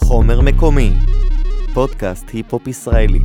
חומר מקומי, פודקאסט היפ-הופ ישראלי.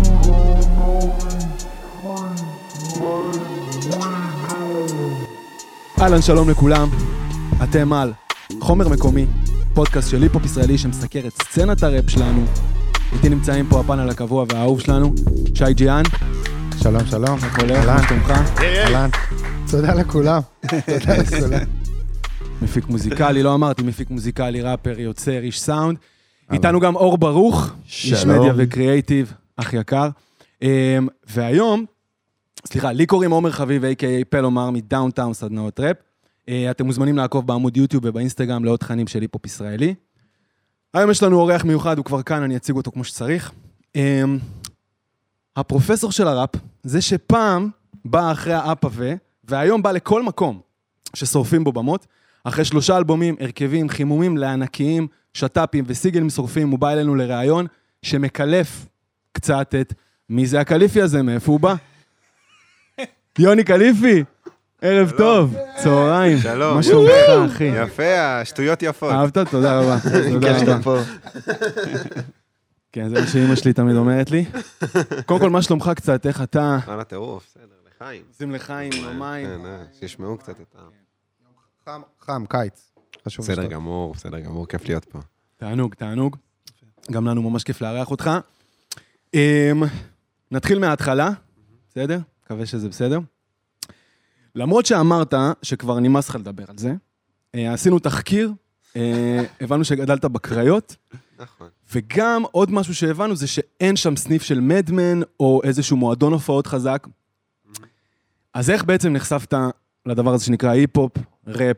אהלן, שלום לכולם, אתם על חומר מקומי, פודקאסט של היפ-הופ ישראלי שמסקר את סצנת הראפ שלנו. איתי נמצאים פה הפאנל הקבוע והאהוב שלנו, שי ג'יאן. שלום, שלום. איך הולך? מה שלומך? אהלן. תודה לכולם. תודה לכולם. מפיק מוזיקלי, לא אמרתי, מפיק מוזיקלי, ראפר, יוצר, איש סאונד. איתנו גם אור ברוך, איש מדיה וקריאייטיב, אח יקר. והיום, לי קוראים עומר חביב, a.k.a. פלומר, מדאונטאון סדנאות ראפ. אתם מוזמנים לעקוב בעמוד יוטיוב ובאינסטגרם לעוד תכנים של היפ-הופ ישראלי. היום יש לנו אורח מיוחד, הוא כבר כאן, אני אציג אותו כמו שצריך. הפרופסור של הראפ, זה שפעם בא אחרי האפ הזה, והיום בא לכל מקום ששורפים בו במות, אחרי 3 אלבומים, הרכבים, חימומים לענקיים, שטאפים וסיגלים שורפים, הוא בא אלינו לראיון שמקלף קצת את מי זה הקליפי הזה, מאיפה הוא בא? יוני קליפי, ערב טוב, צהריים. שלום. מה שלומך, אחי? יפה, השטויות יפות. אהבת? תודה רבה. תודה רבה. כן, זה מה שאמא שלי תמיד אומרת לי. קודם כל, מה שלומך קצת? איך אתה? על הטירוף, בסדר, לחיים. שים לחיים, המים. כן, שישמעו קצת את ה... חם, קיץ. בסדר גמור, כיף להיות פה. תענוג. גם לנו ממש כיף לארח אותך. נתחיל מההתחלה, בסדר? מקווה שזה בסדר. למרות שאמרת שכבר נמאס לך לדבר על זה, עשינו תחקיר, הבנו שגדלת בקריות, נכון. וגם עוד משהו שהבנו זה שאין שם סניף של מדמן, או איזשהו מועדון הופעות חזק. אז איך בעצם נחשפת לדבר הזה שנקרא היפ-הופ, ראפ?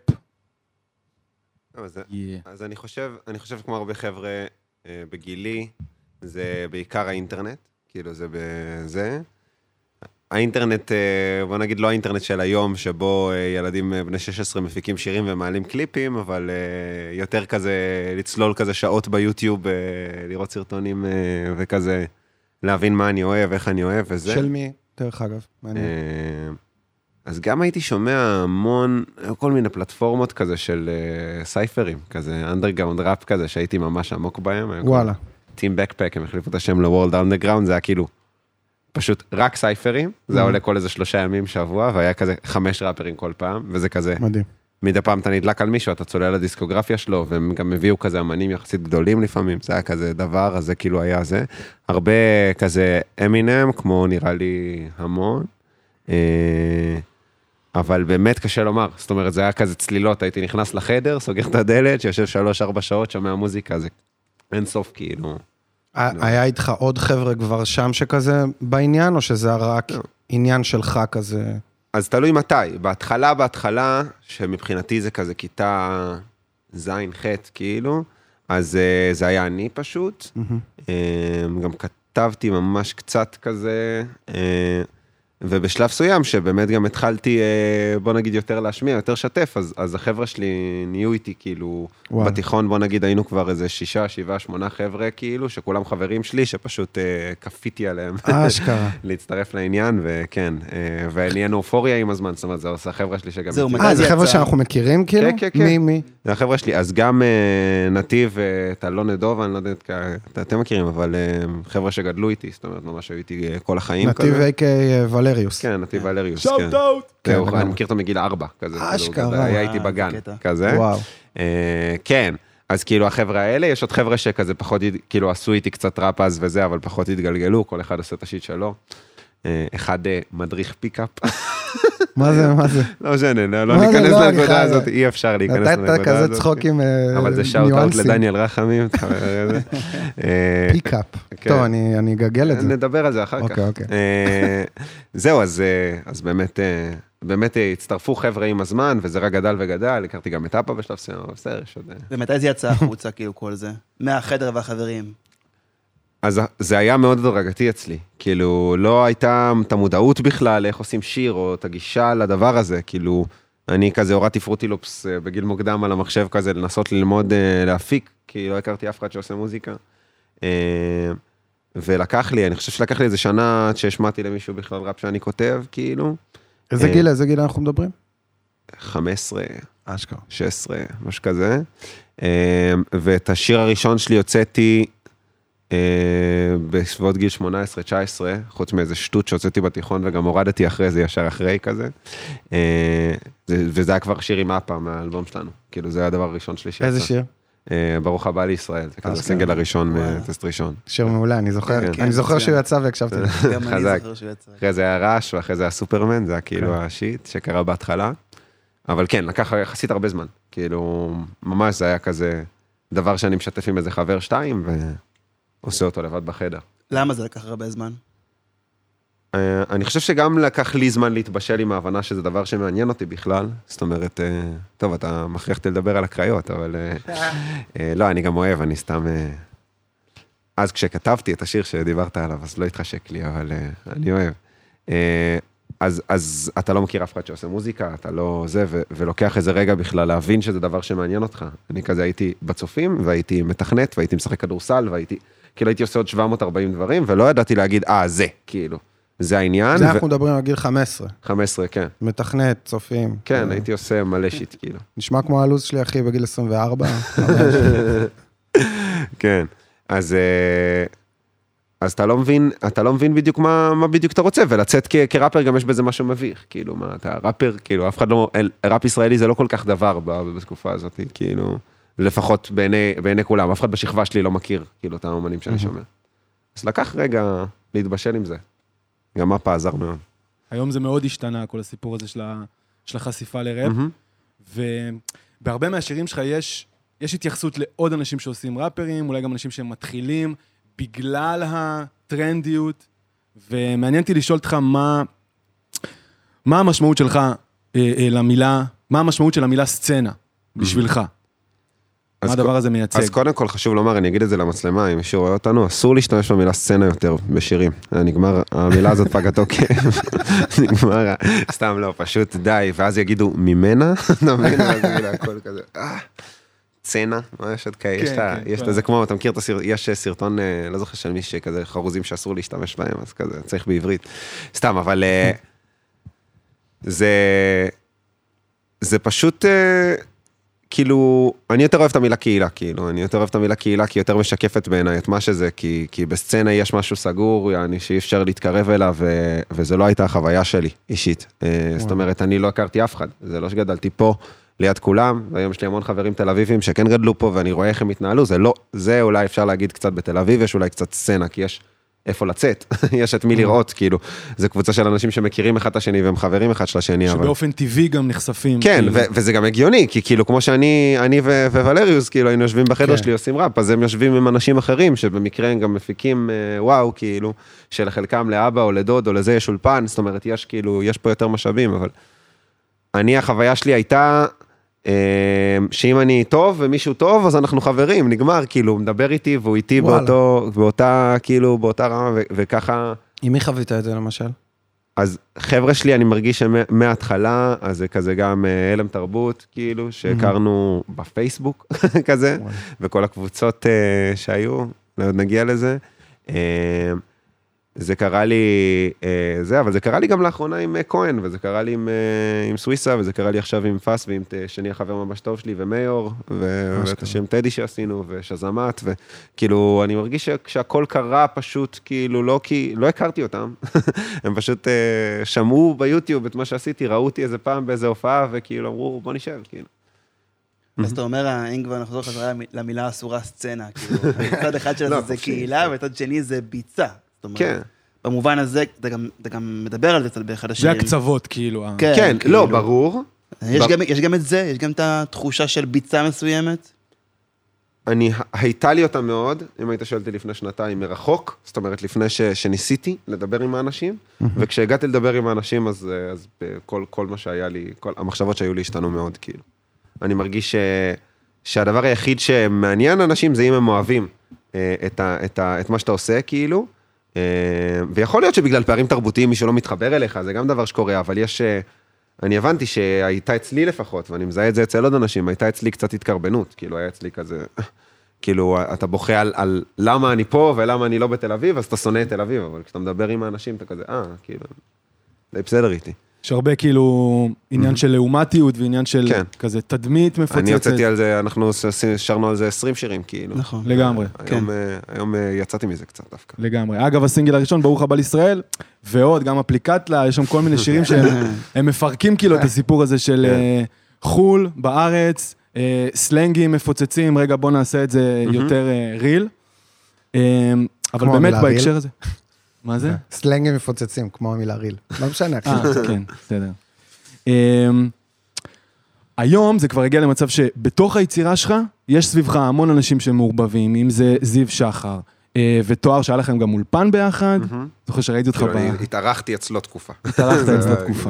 אז אני חושב כמו הרבה חבר'ה בגילי, זה בעיקר האינטרנט, כאילו זה בזה. האינטרנט, בוא נגיד לא האינטרנט של היום, שבו ילדים בני 16 מפיקים שירים ומעלים קליפים, אבל יותר כזה, לצלול כזה שעות ביוטיוב, לראות סרטונים וכזה, להבין מה אני אוהב, איך אני אוהב וזה. של מי? דרך אגב, מעניין. אז גם הייתי שומע המון, כל מיני פלטפורמות כזה של סייפרים, כזה אנדרגראונד ראפ כזה, שהייתי ממש עמוק בהם. וואלה. טים בקפק, הם החליפו את השם לוורלד אנדרגראונד, זה היה כאילו, פשוט רק סייפרים, זה עולה כל איזה 3 ימים, שבוע, והיה כזה 5 ראפרים כל פעם, וזה כזה, מדהים. מדי פעם אתה נדלק על מישהו, אתה צולל לדיסקוגרפיה שלו, והם גם הביאו כזה אמנים יחסית גדולים לפעמים, זה היה כזה דבר, אז זה כאילו היה זה. הרבה כזה אמינם, כמו נראה לי המון, אבל באמת קשה לומר, זאת אומרת, זה היה כזה צלילות, הייתי נכנס לחדר, סוגר את הדלת, שיושב 3-4 שעות, שומע מוזיקה, זה אין סוף כאילו. היה איתך עוד חבר'ה כבר שם שכזה בעניין, או שזה רק עניין שלך כזה? אז תלוי מתי. בהתחלה, שמבחינתי זה כזה כיתה זין, ח' כאילו, אז זה היה אני פשוט. גם כתבתי ממש קצת כזה, ובשלב סוים, שבאמת גם התחלתי, בוא נגיד, יותר להשמיע, יותר שתף, אז החבר'ה שלי נהיו איתי, כאילו, בתיכון, בוא נגיד, היינו כבר איזה 6, 7, 8 חבר'ה, כאילו, שכולם חברים שלי, שפשוט קפיתי עליהם. אשכרה. להצטרף לעניין, וכן, ונהיינו אופוריה עם הזמן, זאת אומרת, זה עושה החבר'ה שלי שגם... זה חבר'ה שאנחנו מכירים, כאילו? כן. מי? זה החבר'ה שלי, אז גם נתיב, טלון נדוב, אני לא יודעת, אתם מכירים, אבל חבר'ה שגדלו איתי, זאת אומרת, ממש היו איתי כל החיים נתיב ולריוס. כן, נתיב ולריוס, שאוט אאוט! אני מכיר אותו מגיל 4, כזה. אשכרה. היה איתי בגן, כזה. וואו. כן, אז כאילו החבר'ה האלה, יש עוד חבר'ה שכזה פחות, כאילו עשו איתי קצת ראפ אז וזה, אבל פחות התגלגלו, כל אחד עושה את השיט שלו. אחד מדריך פיקאפ. מה זה? לא משנה, לא ניכנס לנקודה הזאת, אי אפשר להיכנס לנקודה הזאת. נתת כזה צחוקים ניואנסים. אבל זה שאוט-אוט לדניאל רחמים. פיקאפ. טוב, אני אגגל את זה. נדבר על זה אחר כך. אוקיי. זהו, אז באמת הצטרפו חבר'ה עם הזמן, וזה רק גדל וגדל, הכרתי גם את אפה בשלב סיום, אבל בסדר, יש עוד... ומתי זה יצא החוצה, כאילו, כל זה? מהחדר והחברים. אז זה היה מאוד הדרגתי אצלי, כאילו, לא הייתה את המודעות בכלל, איך עושים שיר, או את הגישה לדבר הזה, כאילו, אני כזה הורדתי פרוטילופס בגיל מוקדם על המחשב כזה, לנסות ללמוד להפיק, כי לא הכרתי אף אחד שעושה מוזיקה, ולקח לי, אני חושב שלקח לי איזה שנה, עד שהשמעתי למישהו בכלל ראפ שאני כותב, כאילו. איזה גיל אנחנו מדברים? 15, אשכרה. 16, משהו כזה. ואת השיר הראשון שלי הוצאתי בסביבות גיל 18-19, חוץ מאיזה שטות שהוצאתי בתיכון וגם הורדתי אחרי זה, ישר אחרי כזה. וזה היה כבר שיר עם אפה מהאלבום שלנו, כאילו זה היה הדבר הראשון שלי שיצא. איזה שיר? ברוך הבא לישראל, זה כזה הסינגל הראשון מטסט ראשון. שיר מעולה, אני זוכר שהוא יצא והקשבתי. גם אני חזק. זוכר שהוא יצא. אחרי זה היה רעש, ואחרי זה היה סופרמן, זה היה כאילו השיט שקרה בהתחלה. אבל כן, לקח יחסית הרבה זמן. כאילו, ממש זה היה כזה דבר שאני משתף עם איזה חבר 2, ועושה אותו לבד בחדר. למה זה לקח הרבה זמן? אני חושב שגם לקח לי זמן להתבשל עם ההבנה שזה דבר שמעניין אותי בכלל. זאת אומרת, טוב, אתה מכריח אותי לדבר על הקריות, אבל לא, אני גם אוהב, אני סתם... אז כשכתבתי את השיר שדיברת עליו, אז לא התחשק לי, אבל אני אוהב. אז אתה לא מכיר אף אחד שעושה מוזיקה, אתה לא זה, ולוקח איזה רגע בכלל להבין שזה דבר שמעניין אותך. אני כזה הייתי בצופים, והייתי מתכנת, והייתי משחק כדורסל, והייתי, כאילו הייתי עושה עוד 740 דברים, ולא ידעתי להגיד, זה, כאילו, זה העניין. זה אנחנו מדברים על גיל 15. 15, כן. מתכנת, צופים. כן, הייתי עושה מלא שיט, כאילו. נשמע כמו הלו"ז שלי, אחי, בגיל 24. כן, אז אתה לא מבין בדיוק מה בדיוק אתה רוצה, ולצאת כראפר גם יש בזה משהו מביך, כאילו, מה, אתה ראפר, כאילו, אף אחד לא, ראפ ישראלי זה לא כל כך דבר בתקופה הזאת, כאילו, לפחות בעיני כולם, אף אחד בשכבה שלי לא מכיר, כאילו, את האומנים שאני שומע. אז לקח רגע להתבשל עם זה. גם מה עזר מאוד. היום זה מאוד השתנה, כל הסיפור הזה של החשיפה לראפ, ובהרבה מהשירים שלך יש התייחסות לעוד אנשים שעושים ראפרים, אולי גם אנשים שהם מתחילים, בגלל הטרנדיות, ומעניין אותי לשאול אותך מה המשמעות שלך למילה, מה המשמעות של המילה סצנה בשבילך? מה הדבר הזה מייצג? אז קודם כל חשוב לומר, אני אגיד את זה למצלמה, אם מישהו רואה אותנו, אסור להשתמש במילה סצנה יותר בשירים. נגמר, המילה הזאת פגה תוקף. נגמר, סתם לא, פשוט די, ואז יגידו, ממנה? נבין, ואז יגידו, הכל כזה, סצנה, מה יש עוד כאלה? יש לזה כמו, אתה מכיר את הסרטון, יש סרטון, לא זוכר של מישהו כזה חרוזים שאסור להשתמש בהם, אז כזה, צריך בעברית. סתם, אבל זה פשוט... כאילו, אני יותר אוהב את המילה קהילה, כאילו, אני יותר אוהב את המילה קהילה, כי יותר משקפת בעיניי את מה שזה, כי בסצנה יש משהו סגור, שאי אפשר להתקרב אליו, וזה לא הייתה החוויה שלי, אישית. זאת אומרת, אני לא הכרתי אף אחד, זה לא שגדלתי פה, ליד כולם, והיום יש לי המון חברים תל אביבים שכן גדלו פה, ואני רואה איך הם התנהלו, זה לא, זה אולי אפשר להגיד קצת בתל אביב, יש אולי קצת סצנה, כי יש איפה לצאת, יש את מי לראות, כאילו, זה קבוצה של אנשים שמכירים אחד את השני, והם חברים אחד של השני, אבל... שבאופן טבעי גם נחשפים. כן, וזה גם הגיוני, כי כאילו, כמו שאני וולריוס, כאילו, היינו יושבים בחדר שלי, עושים ראפ, אז הם יושבים עם אנשים אחרים, שבמקרה הם גם מפיקים, וואו, כאילו, שלחלקם לאבא או לדוד או לזה יש אולפן, זאת אומרת, יש כאילו, יש פה יותר משאבים, אבל החוויה שלי הייתה, שאם אני טוב ומישהו טוב, אז אנחנו חברים, נגמר, כאילו, הוא מדבר איתי, והוא איתי באותה, כאילו, באותה רמה, וככה... עם מי חווית את זה, למשל? אז חבר'ה שלי, אני מרגיש שמההתחלה, אז זה כזה גם אלם תרבות, כאילו, שהכרנו בפייסבוק, כזה, וכל הקבוצות שהיו, עוד נגיע לזה. זה קרה לי, אבל זה קרה לי גם לאחרונה עם כהן, וזה קרה לי עם סוויסה, וזה קרה לי עכשיו עם פס, ועם שני החבר ממש טוב שלי, ומיור, ואת השם טדי שעשינו, ושזמת, וכאילו, אני מרגיש שהכל קרה פשוט, כאילו, לא הכרתי אותם, הם פשוט שמעו ביוטיוב את מה שעשיתי, ראו אותי איזה פעם באיזה הופעה, וכאילו אמרו, בוא נשאר, כאילו. אז אתה אומר, אם כבר נחזור חזרה למילה אסורה סצנה, כאילו, מצד אחד של זה קהילה, וצד שני זה ביצה. כן. במובן הזה, אתה גם מדבר על זה קצת באחד השירים. זה הקצוות, כאילו. כן, לא, ברור. יש גם את זה, יש גם את התחושה של ביצה מסוימת. הייתה לי אותה מאוד, אם היית שואלתי לפני שנתיים מרחוק, זאת אומרת, לפני שניסיתי לדבר עם האנשים, וכשהגעתי לדבר עם האנשים, אז כל מה שהיה לי, כל המחשבות שהיו לי השתנו מאוד, כאילו. אני מרגיש שהדבר היחיד שמעניין אנשים זה אם הם אוהבים את מה שאתה עושה, כאילו, ויכול להיות שבגלל פערים תרבותיים מישהו לא מתחבר אליך, זה גם דבר שקורה, אבל אני הבנתי שהייתה אצלי לפחות, ואני מזהה את זה אצל עוד אנשים, הייתה אצלי קצת התקרבנות, כאילו היה אצלי כזה, כאילו אתה בוכה על למה אני פה ולמה אני לא בתל אביב, אז אתה שונא את תל אביב, אבל כשאתה מדבר עם האנשים אתה כזה, כאילו, זה בסדר איתי. יש הרבה כאילו עניין של לעומתיות ועניין של כזה תדמית מפוצצת. אני יוצאתי על זה, אנחנו שרנו על זה 20 שירים כאילו. נכון. לגמרי. היום יצאתי מזה קצת דווקא. לגמרי. אגב, הסינגל הראשון, ברוך הבא לישראל, ועוד, גם אפליקטלה, יש שם כל מיני שירים שהם מפרקים כאילו את הסיפור הזה של חול בארץ, סלנגים מפוצצים, רגע בוא נעשה את זה יותר ריל. אבל באמת בהקשר הזה. מה זה? סלנגים מפוצצים, כמו המילה ריל. לא משנה. כן, בסדר. היום זה כבר הגיע למצב שבתוך היצירה שלך, יש סביבך המון אנשים שמעורבבים, אם זה זיו שחר, ותואר שהיה לכם גם אולפן ביחד, זוכר שראיתי אותך התארחתי אצלו תקופה. התארחת אצלו תקופה.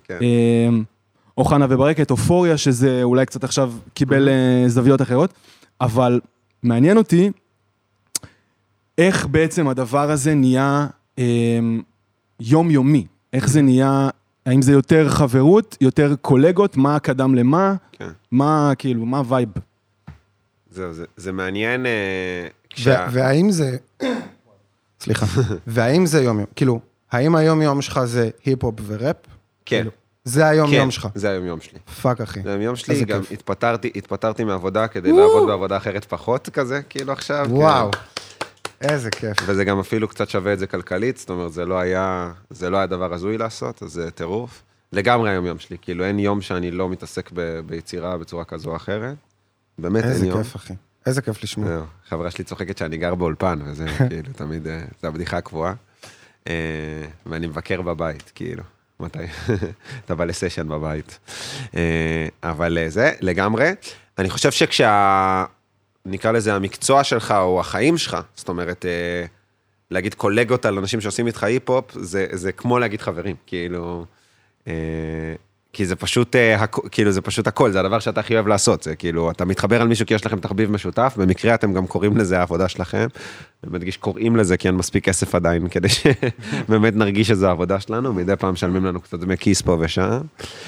אוחנה וברקת, אופוריה, שזה אולי קצת עכשיו קיבל זוויות אחרות, אבל מעניין אותי, איך בעצם הדבר הזה נהיה יומיומי? איך זה נהיה, האם זה יותר חברות, יותר קולגות, מה קדם למה? מה, כאילו, מה הווייב? זהו, זה מעניין. והאם זה, סליחה, והאם זה יום-יום? כאילו, האם היום-יום שלך זה היפ-הופ וראפ? כן. זה היום-יום שלך? זה היום-יום שלי. פאק, אחי. זה היום-יום שלי, גם התפטרתי מעבודה כדי לעבוד בעבודה אחרת פחות כזה, כאילו עכשיו. וואו. איזה כיף. וזה גם אפילו קצת שווה את זה כלכלית, זאת אומרת, זה לא היה דבר הזוי לעשות, אז זה טירוף. לגמרי היום-יום שלי, כאילו אין יום שאני לא מתעסק ביצירה בצורה כזו או אחרת. באמת אין יום. איזה כיף, אחי. איזה כיף לשמוע. חברה שלי צוחקת שאני גר באולפן, וזה כאילו תמיד, זה הבדיחה הקבועה. ואני מבקר בבית, כאילו. מתי? אתה בא לסשן בבית. אבל זה, לגמרי. אני חושב נקרא לזה המקצוע שלך או החיים שלך, זאת אומרת, להגיד קולגות על אנשים שעושים איתך היפ-הופ, זה כמו להגיד חברים, כאילו, כי זה פשוט, כאילו זה פשוט הכל, זה הדבר שאתה הכי אוהב לעשות, זה כאילו, אתה מתחבר על מישהו כי יש לכם תחביב משותף, במקרה אתם גם קוראים לזה העבודה שלכם, ומדגיש קוראים לזה כי אין מספיק כסף עדיין, כדי שבאמת נרגיש שזו העבודה שלנו, מדי פעם שלמים לנו קצת דמי כיס פה ושם,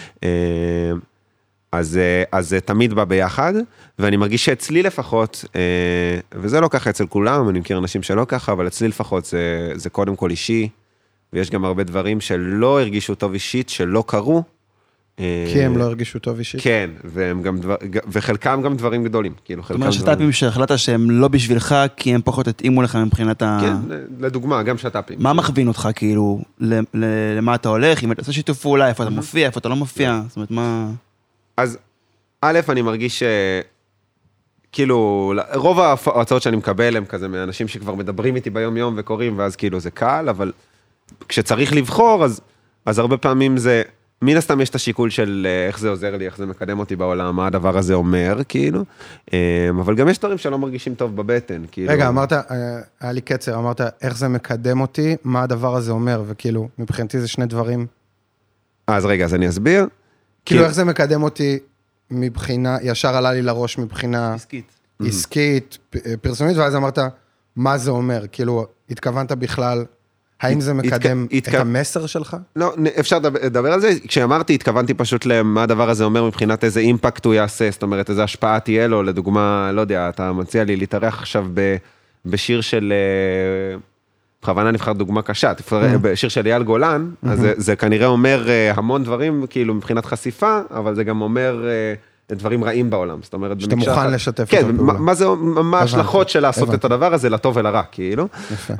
אז זה תמיד בא ביחד, ואני מרגיש שאצלי לפחות, וזה לא ככה אצל כולם, אני מכיר אנשים שלא ככה, אבל אצלי לפחות זה קודם כל אישי, ויש גם הרבה דברים שלא הרגישו טוב אישית, שלא קרו. כי הם לא הרגישו טוב אישית. כן, וחלקם גם דברים גדולים. זאת אומרת, שטאפים שהחלטת שהם לא בשבילך, כי הם פחות התאימו לך מבחינת ה... כן, לדוגמה, גם שטאפים. מה מכווין אותך, כאילו, למה אתה הולך, אם אתה עושה שיתוף פעולה, איפה אתה מופיע, איפה אתה לא מופיע, זאת אומרת, מה... אז, א', אני מרגיש כאילו, רוב ההצעות שאני מקבל הם כזה מאנשים שכבר מדברים איתי ביום יום וקוראים, ואז כאילו זה קל, אבל כשצריך לבחור, אז הרבה פעמים זה, מן הסתם יש את השיקול של איך זה עוזר לי, איך זה מקדם אותי בעולם, מה הדבר הזה אומר, כאילו, אבל גם יש דברים שלא מרגישים טוב בבטן, כאילו. רגע, אמרת, היה לי קצר, אמרת, איך זה מקדם אותי, מה הדבר הזה אומר, וכאילו, מבחינתי זה שני דברים. אז רגע, אז אני אסביר. כאילו, איך זה מקדם אותי מבחינה, ישר עלה לי לראש מבחינה עסקית, פרסומית, ואז אמרת, מה זה אומר? כאילו, התכוונת בכלל, האם זה מקדם את המסר שלך? לא, אפשר לדבר על זה. כשאמרתי, התכוונתי פשוט למה הדבר הזה אומר מבחינת איזה אימפקט הוא יעשה, זאת אומרת, איזה השפעה תהיה לו, לדוגמה, לא יודע, אתה מציע לי להתארח עכשיו בשיר של... בכוונה נבחר דוגמה קשה, בשיר של אייל גולן, אז זה כנראה אומר המון דברים, כאילו מבחינת חשיפה, אבל זה גם אומר דברים רעים בעולם, זאת אומרת... שאתה מוכן לשתף כן, מה ההשלכות של לעשות את הדבר הזה, לטוב ולרע, כאילו.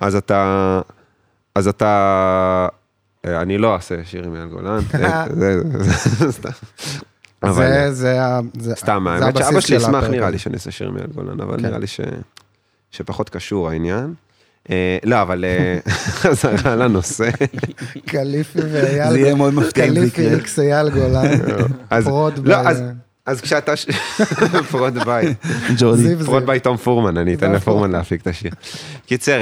אז אתה... אני לא אעשה שיר עם אייל גולן, זה סתם, האמת שאבא שלי ישמח נראה לי שאני אעשה שיר עם אייל גולן, אבל נראה לי שפחות קשור העניין. לא, אבל חזרה לנושא. קליפי ואייל. זה יהיה מאוד מפתיע אם זה יקרה. קליפי איקס אייל גולן. פרוד ביי. אז כשאתה... פרוד ביי. ג'ורדי. פרוד ביי תום פורמן, אני אתן לפורמן להפיק את השיר. קיצר,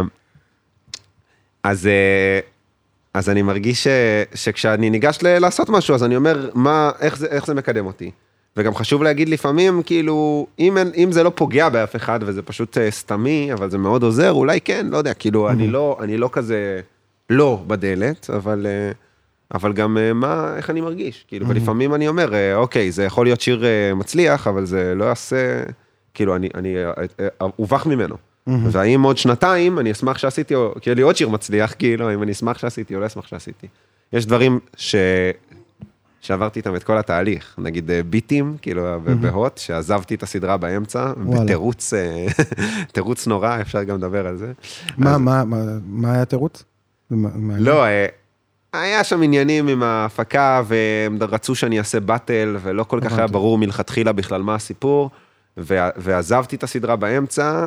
אז אני מרגיש שכשאני ניגש לעשות משהו, אז אני אומר, איך זה מקדם אותי? וגם חשוב להגיד לפעמים, כאילו, אם זה לא פוגע באף אחד, וזה פשוט סתמי, אבל זה מאוד עוזר, אולי כן, לא יודע, כאילו, אני לא כזה, לא בדלת, אבל גם איך אני מרגיש, כאילו, ולפעמים אני אומר, אוקיי, זה יכול להיות שיר מצליח, אבל זה לא יעשה, כאילו, אני אובח ממנו. והאם עוד שנתיים, אני אשמח שעשיתי, כי יהיה לי עוד שיר מצליח, כאילו, אם אני אשמח שעשיתי או לא אשמח שעשיתי. יש דברים שעברתי איתם את כל התהליך, נגיד ביטים, כאילו בהוט, שעזבתי את הסדרה באמצע, בתירוץ נורא, אפשר גם לדבר על זה. מה היה תירוץ? לא, היה שם עניינים עם ההפקה, והם רצו שאני אעשה באטל, ולא כל כך היה ברור מלכתחילה בכלל מה הסיפור, ועזבתי את הסדרה באמצע.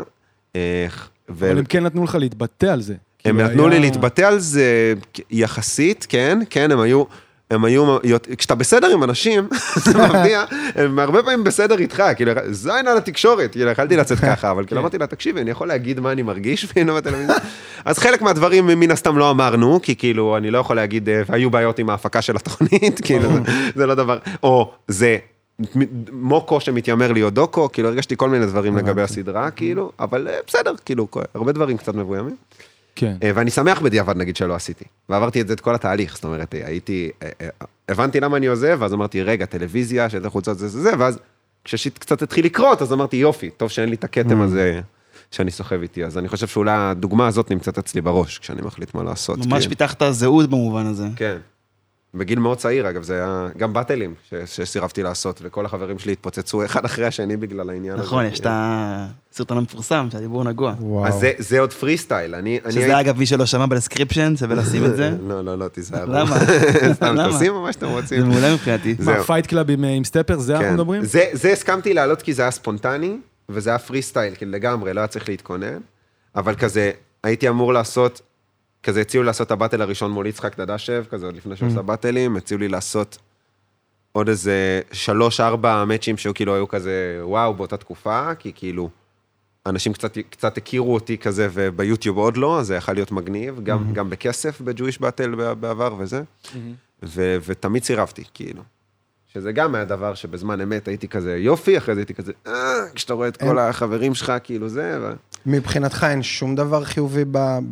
אבל הם כן נתנו לך להתבטא על זה. הם נתנו לי להתבטא על זה יחסית, כן, הם היו, כשאתה בסדר עם אנשים, זה מבדיע, הם הרבה פעמים בסדר איתך, כאילו, זין על התקשורת, כאילו, יכלתי לצאת ככה, אבל כאילו, אמרתי לה, תקשיבי, אני יכול להגיד מה אני מרגיש, אז חלק מהדברים מן הסתם לא אמרנו, כי כאילו, אני לא יכול להגיד, היו בעיות עם ההפקה של התוכנית, כאילו, זה לא דבר, או זה מוקו שמתיימר להיות דוקו, כאילו, הרגשתי כל מיני דברים לגבי הסדרה, כאילו, אבל בסדר, כאילו, הרבה דברים קצת מבוימים. כן. ואני שמח בדיעבד, נגיד, שלא עשיתי. ועברתי את זה את כל התהליך, זאת אומרת, הבנתי למה אני עוזב, ואז אמרתי, רגע, טלוויזיה, שאתה חוצות זה, ואז כששיט קצת התחיל לקרות, אז אמרתי, יופי, טוב שאין לי את הכתם הזה שאני סוחב איתי, אז אני חושב שאולי הדוגמה הזאת נמצאת אצלי בראש, כשאני מחליט מה לעשות. ממש פיתחת זהות במובן הזה. כן. בגיל מאוד צעיר, אגב, זה היה גם באטלים שסירבתי לעשות, וכל החברים שלי התפוצצו אחד אחרי השני בגלל העניין הזה. נכון, יש את הסרטון המפורסם, שהדיבור נגוע. אז זה עוד פרי סטייל. שזה אגב, מי שלא שמע בדסקריפשן, שווה לשים את זה. לא, תיזהר. למה? סתם, תשים מה שאתם רוצים. זה מעולה מבחינתי. מה, פייט קלאב עם סטפר, זה אנחנו מדברים? זה הסכמתי לעלות כי זה היה ספונטני, וזה היה פרי סטייל, כאילו לגמרי, לא היה צריך להתכונן, אבל כזה, הייתי אמור לעשות, כזה הציעו לעשות את הבטל הראשון מול יצחק דדשב, כזה עוד לפני שעושה בטלים, הציעו לי לעשות עוד איזה 3-4 מאצ'ים שהיו כאילו היו כזה, וואו, באותה תקופה, כי כאילו, אנשים קצת הכירו אותי כזה, וביוטיוב עוד לא, אז זה יכול להיות מגניב, גם בכסף, בג'ויש באטל בעבר וזה, ותמיד סירבתי, כאילו. שזה גם היה דבר שבזמן אמת הייתי כזה יופי, אחרי זה הייתי כזה, כשאתה רואה את כל החברים שלך, כאילו זה. מבחינתך אין שום דבר חיובי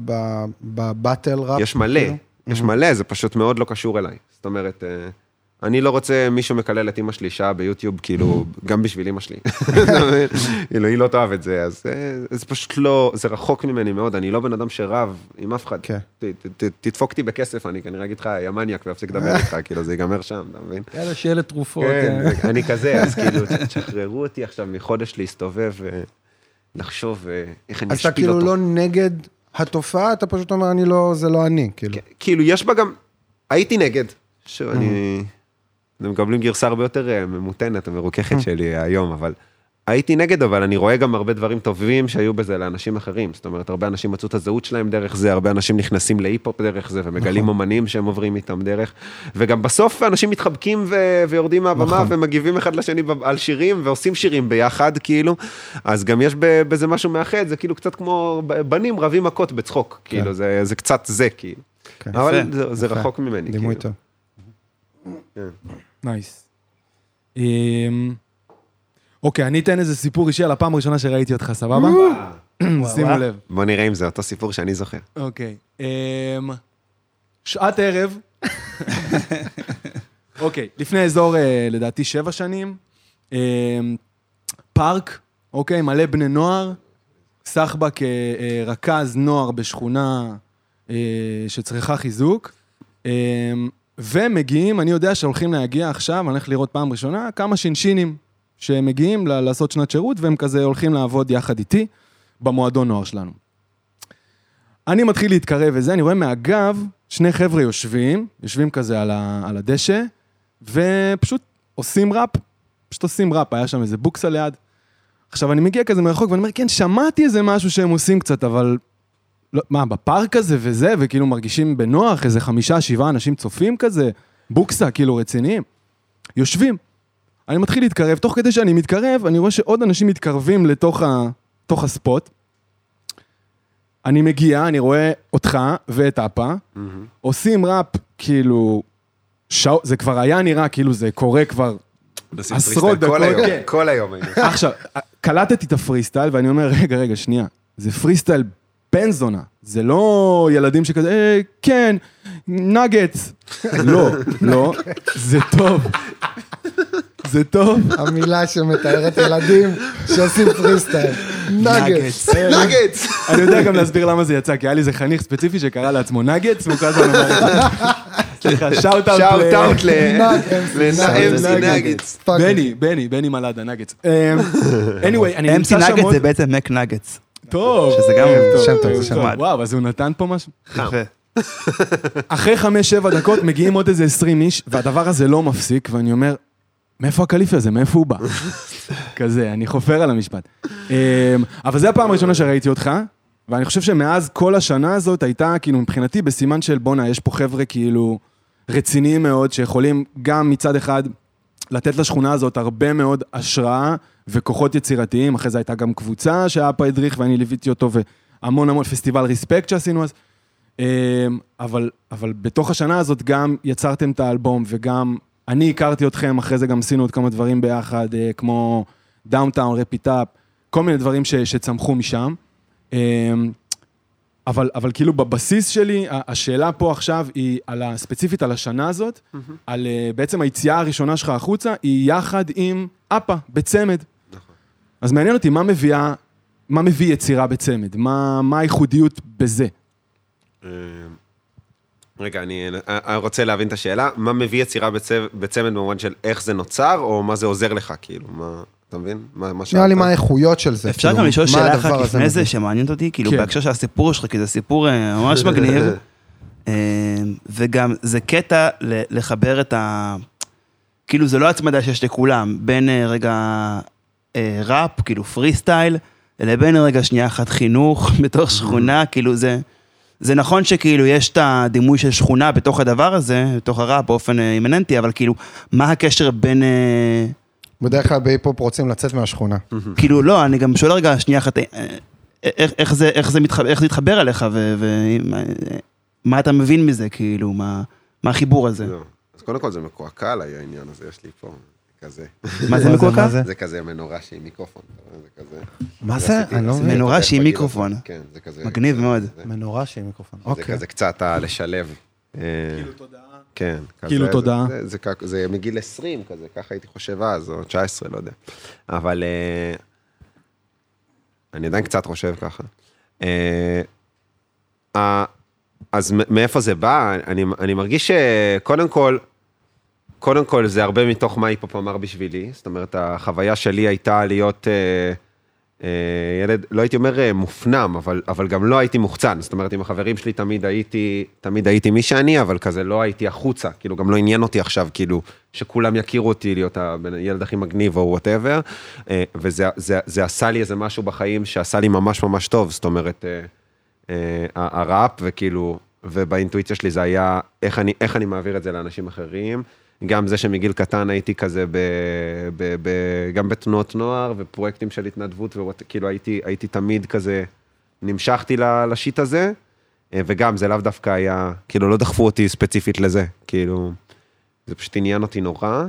בבטל ראפ? יש מלא, זה פשוט מאוד לא קשור אליי. זאת אומרת, אני לא רוצה מישהו מקלל את אמא שלי שעה ביוטיוב, כאילו, גם בשביל אמא שלי. כאילו, היא לא תאהב את זה, אז זה פשוט לא, זה רחוק ממני מאוד, אני לא בן אדם שרב עם אף אחד. תדפוק אותי בכסף, אני כנראה אגיד לך, יא מניאק, ואפסיק לדבר איתך, כאילו, זה ייגמר שם, אתה מבין? יאללה, שיהיה לתרופות. אני כזה, אז כאילו, תשחררו אותי עכשיו מחודש להסתובב ולחשוב איך אני אשפיל אותו. אז אתה כאילו לא נגד התופעה, אתה פשוט אומר, אני לא, זה לא אני, כאילו. כאילו, יש בה גם, הייתי נגד, שאני... הם מקבלים גרסה הרבה יותר ממותנת, המרוככת שלי היום, אבל הייתי נגד, אבל אני רואה גם הרבה דברים טובים שהיו בזה לאנשים אחרים. זאת אומרת, הרבה אנשים מצאו את הזהות שלהם דרך זה, הרבה אנשים נכנסים להיפ-הופ דרך זה, ומגלים אומנים שהם עוברים איתם דרך, וגם בסוף אנשים מתחבקים ויורדים מהבמה, ומגיבים אחד לשני על שירים, ועושים שירים ביחד, כאילו. אז גם יש בזה משהו מאחד, זה כאילו קצת כמו בנים רבים מכות בצחוק, כאילו, זה קצת זה, כאילו. אבל זה רחוק ממני, דימוי טוב. נייס. אוקיי, אני אתן איזה סיפור אישי על הפעם הראשונה שראיתי אותך, סבבה? שימו לב. בוא נראה אם זה אותו סיפור שאני זוכר. אוקיי. שעת ערב. אוקיי, לפני אזור, לדעתי 7 שנים, פארק, אוקיי, מלא בני נוער, סחבא כרכז נוער בשכונה שצריכה חיזוק, ומגיעים, אני יודע שהולכים להגיע עכשיו, אני הולך לראות פעם ראשונה, כמה שינשינים שמגיעים לעשות שנת שירות, והם כזה הולכים לעבוד יחד איתי במועדון נוער שלנו. אני מתחיל להתקרב וזה, אני רואה מהגב, 2 חבר'ה יושבים כזה על הדשא, ופשוט עושים ראפ, היה שם איזה בוקסה ליד. עכשיו אני מגיע כזה מרחוק, ואני אומר, כן, שמעתי איזה משהו שהם עושים קצת, אבל... לא, מה, בפארק הזה וזה, וכאילו מרגישים בנוח, איזה 5-7 אנשים צופים כזה, בוקסה, כאילו רציניים, יושבים. אני מתחיל להתקרב, תוך כדי שאני מתקרב, אני רואה שעוד אנשים מתקרבים לתוך הספוט. אני מגיע, אני רואה אותך ואת אפה, עושים ראפ, כאילו, זה כבר היה נראה, כאילו זה קורה כבר עשרות דקות. כל היום. עכשיו, קלטתי את הפריסטייל, ואני אומר, רגע, שנייה, זה פריסטייל בן זונה, זה לא ילדים שכזה, כן, נגץ. לא, זה טוב. המילה שמתארת ילדים שעושים פריסטייל. נגץ. אני יודע גם להסביר למה זה יצא, כי היה לי זה חניך ספציפי שקרא לעצמו נגץ, סליחה, שאוט שאוט ל-MC נגטס. בני מלאדה, נגטס. anyway, אני MC נמצא שם נגטס עוד... זה בעצם מק נגטס. טוב. שזה גם שם טוב, זה שם. וואו, אז הוא נתן פה משהו? יפה. אחרי 5-7 דקות מגיעים עוד איזה 20 איש, והדבר הזה לא מפסיק, ואני אומר, מאיפה הקליפי הזה? מאיפה הוא בא? כזה, אני חופר על המשפט. אבל זה הפעם הראשונה שראיתי אותך, ואני חושב שמאז כל השנה הזאת הייתה, כאילו, מבחינתי, בסימן של בונה, יש פה חבר'ה כאילו רציניים מאוד, שיכולים גם מצד אחד לתת לשכונה הזאת הרבה מאוד השראה וכוחות יצירתיים. אחרי זה הייתה גם קבוצה שהאפה הדריך ואני ליוויתי אותו, והמון פסטיבל ריספקט שעשינו אז. אבל בתוך השנה הזאת גם יצרתם את האלבום, וגם אני הכרתי אתכם, אחרי זה גם עשינו עוד כמה דברים ביחד, כמו דאונטאון, רפיטאפ, כל מיני דברים שצמחו משם. אבל כאילו בבסיס שלי, השאלה פה עכשיו היא ספציפית על השנה הזאת, על בעצם היציאה הראשונה שלך החוצה, היא יחד עם אפה, בצמד. אז מעניין אותי, מה מביא יצירה בצמד? מה הייחודיות בזה? רגע, אני רוצה להבין את השאלה, מה מביא יצירה בצמד במובן של איך זה נוצר, או מה זה עוזר לך, כאילו, מה, אתה מבין? נראה לי מה האיכויות של זה. אפשר גם לשאול שאלה אחת לפני זה, שמעניינת אותי, כאילו, בהקשר של הסיפור שלך, כי זה סיפור ממש מגניב, וגם זה קטע לחבר את כאילו, זה לא הצמדה שיש לכולם, בין רגע ראפ, כאילו פרי סטייל, לבין רגע שנייה אחת חינוך, בתוך שכונה, כאילו זה נכון שכאילו יש את הדימוי של שכונה בתוך הדבר הזה, בתוך הראפ באופן אימננטי, אבל כאילו, מה הקשר בין... בדרך כלל בהיפ-הופ רוצים לצאת מהשכונה. כאילו, לא, אני גם שואל רגע, שנייה אחת, איך זה מתחבר אליך, ומה אתה מבין מזה, כאילו, מה החיבור הזה? אז קודם כל זה מקועקע עליי העניין הזה, יש לי פה כזה. מה זה מקועקע? זה כזה מנורה שהיא מיקרופון. מה זה? אני לא מבין. מנורה שהיא מיקרופון. כן, זה כזה. מגניב מאוד. מנורה שהיא מיקרופון. זה כזה קצת לשלב. כאילו תודעה. כן. כאילו תודעה. זה מגיל 20 כזה, ככה הייתי חושב אז, או 19, לא יודע. אבל אני עדיין קצת חושב ככה. אז מאיפה זה בא? אני מרגיש קודם כל זה הרבה מתוך מה היפ-הופ אמר בשבילי, זאת אומרת, החוויה שלי הייתה להיות ילד, לא הייתי אומר מופנם, אבל גם לא הייתי מוחצן, זאת אומרת, עם החברים שלי תמיד הייתי מי שאני, אבל כזה לא הייתי החוצה, כאילו גם לא עניין אותי עכשיו, כאילו, שכולם יכירו אותי להיות הילד הכי מגניב או whatever, וזה עשה לי איזה משהו בחיים שעשה לי ממש ממש טוב, זאת אומרת, הראפ וכאילו, ובאינטואיציה שלי זה היה איך אני מעביר את זה לאנשים אחרים, גם זה שמגיל קטן הייתי כזה גם בתנועות נוער ופרויקטים של התנדבות, וכאילו הייתי תמיד כזה, נמשכתי לשיט הזה, וגם זה לאו דווקא היה, כאילו לא דחפו אותי ספציפית לזה, כאילו, זה פשוט עניין אותי נורא,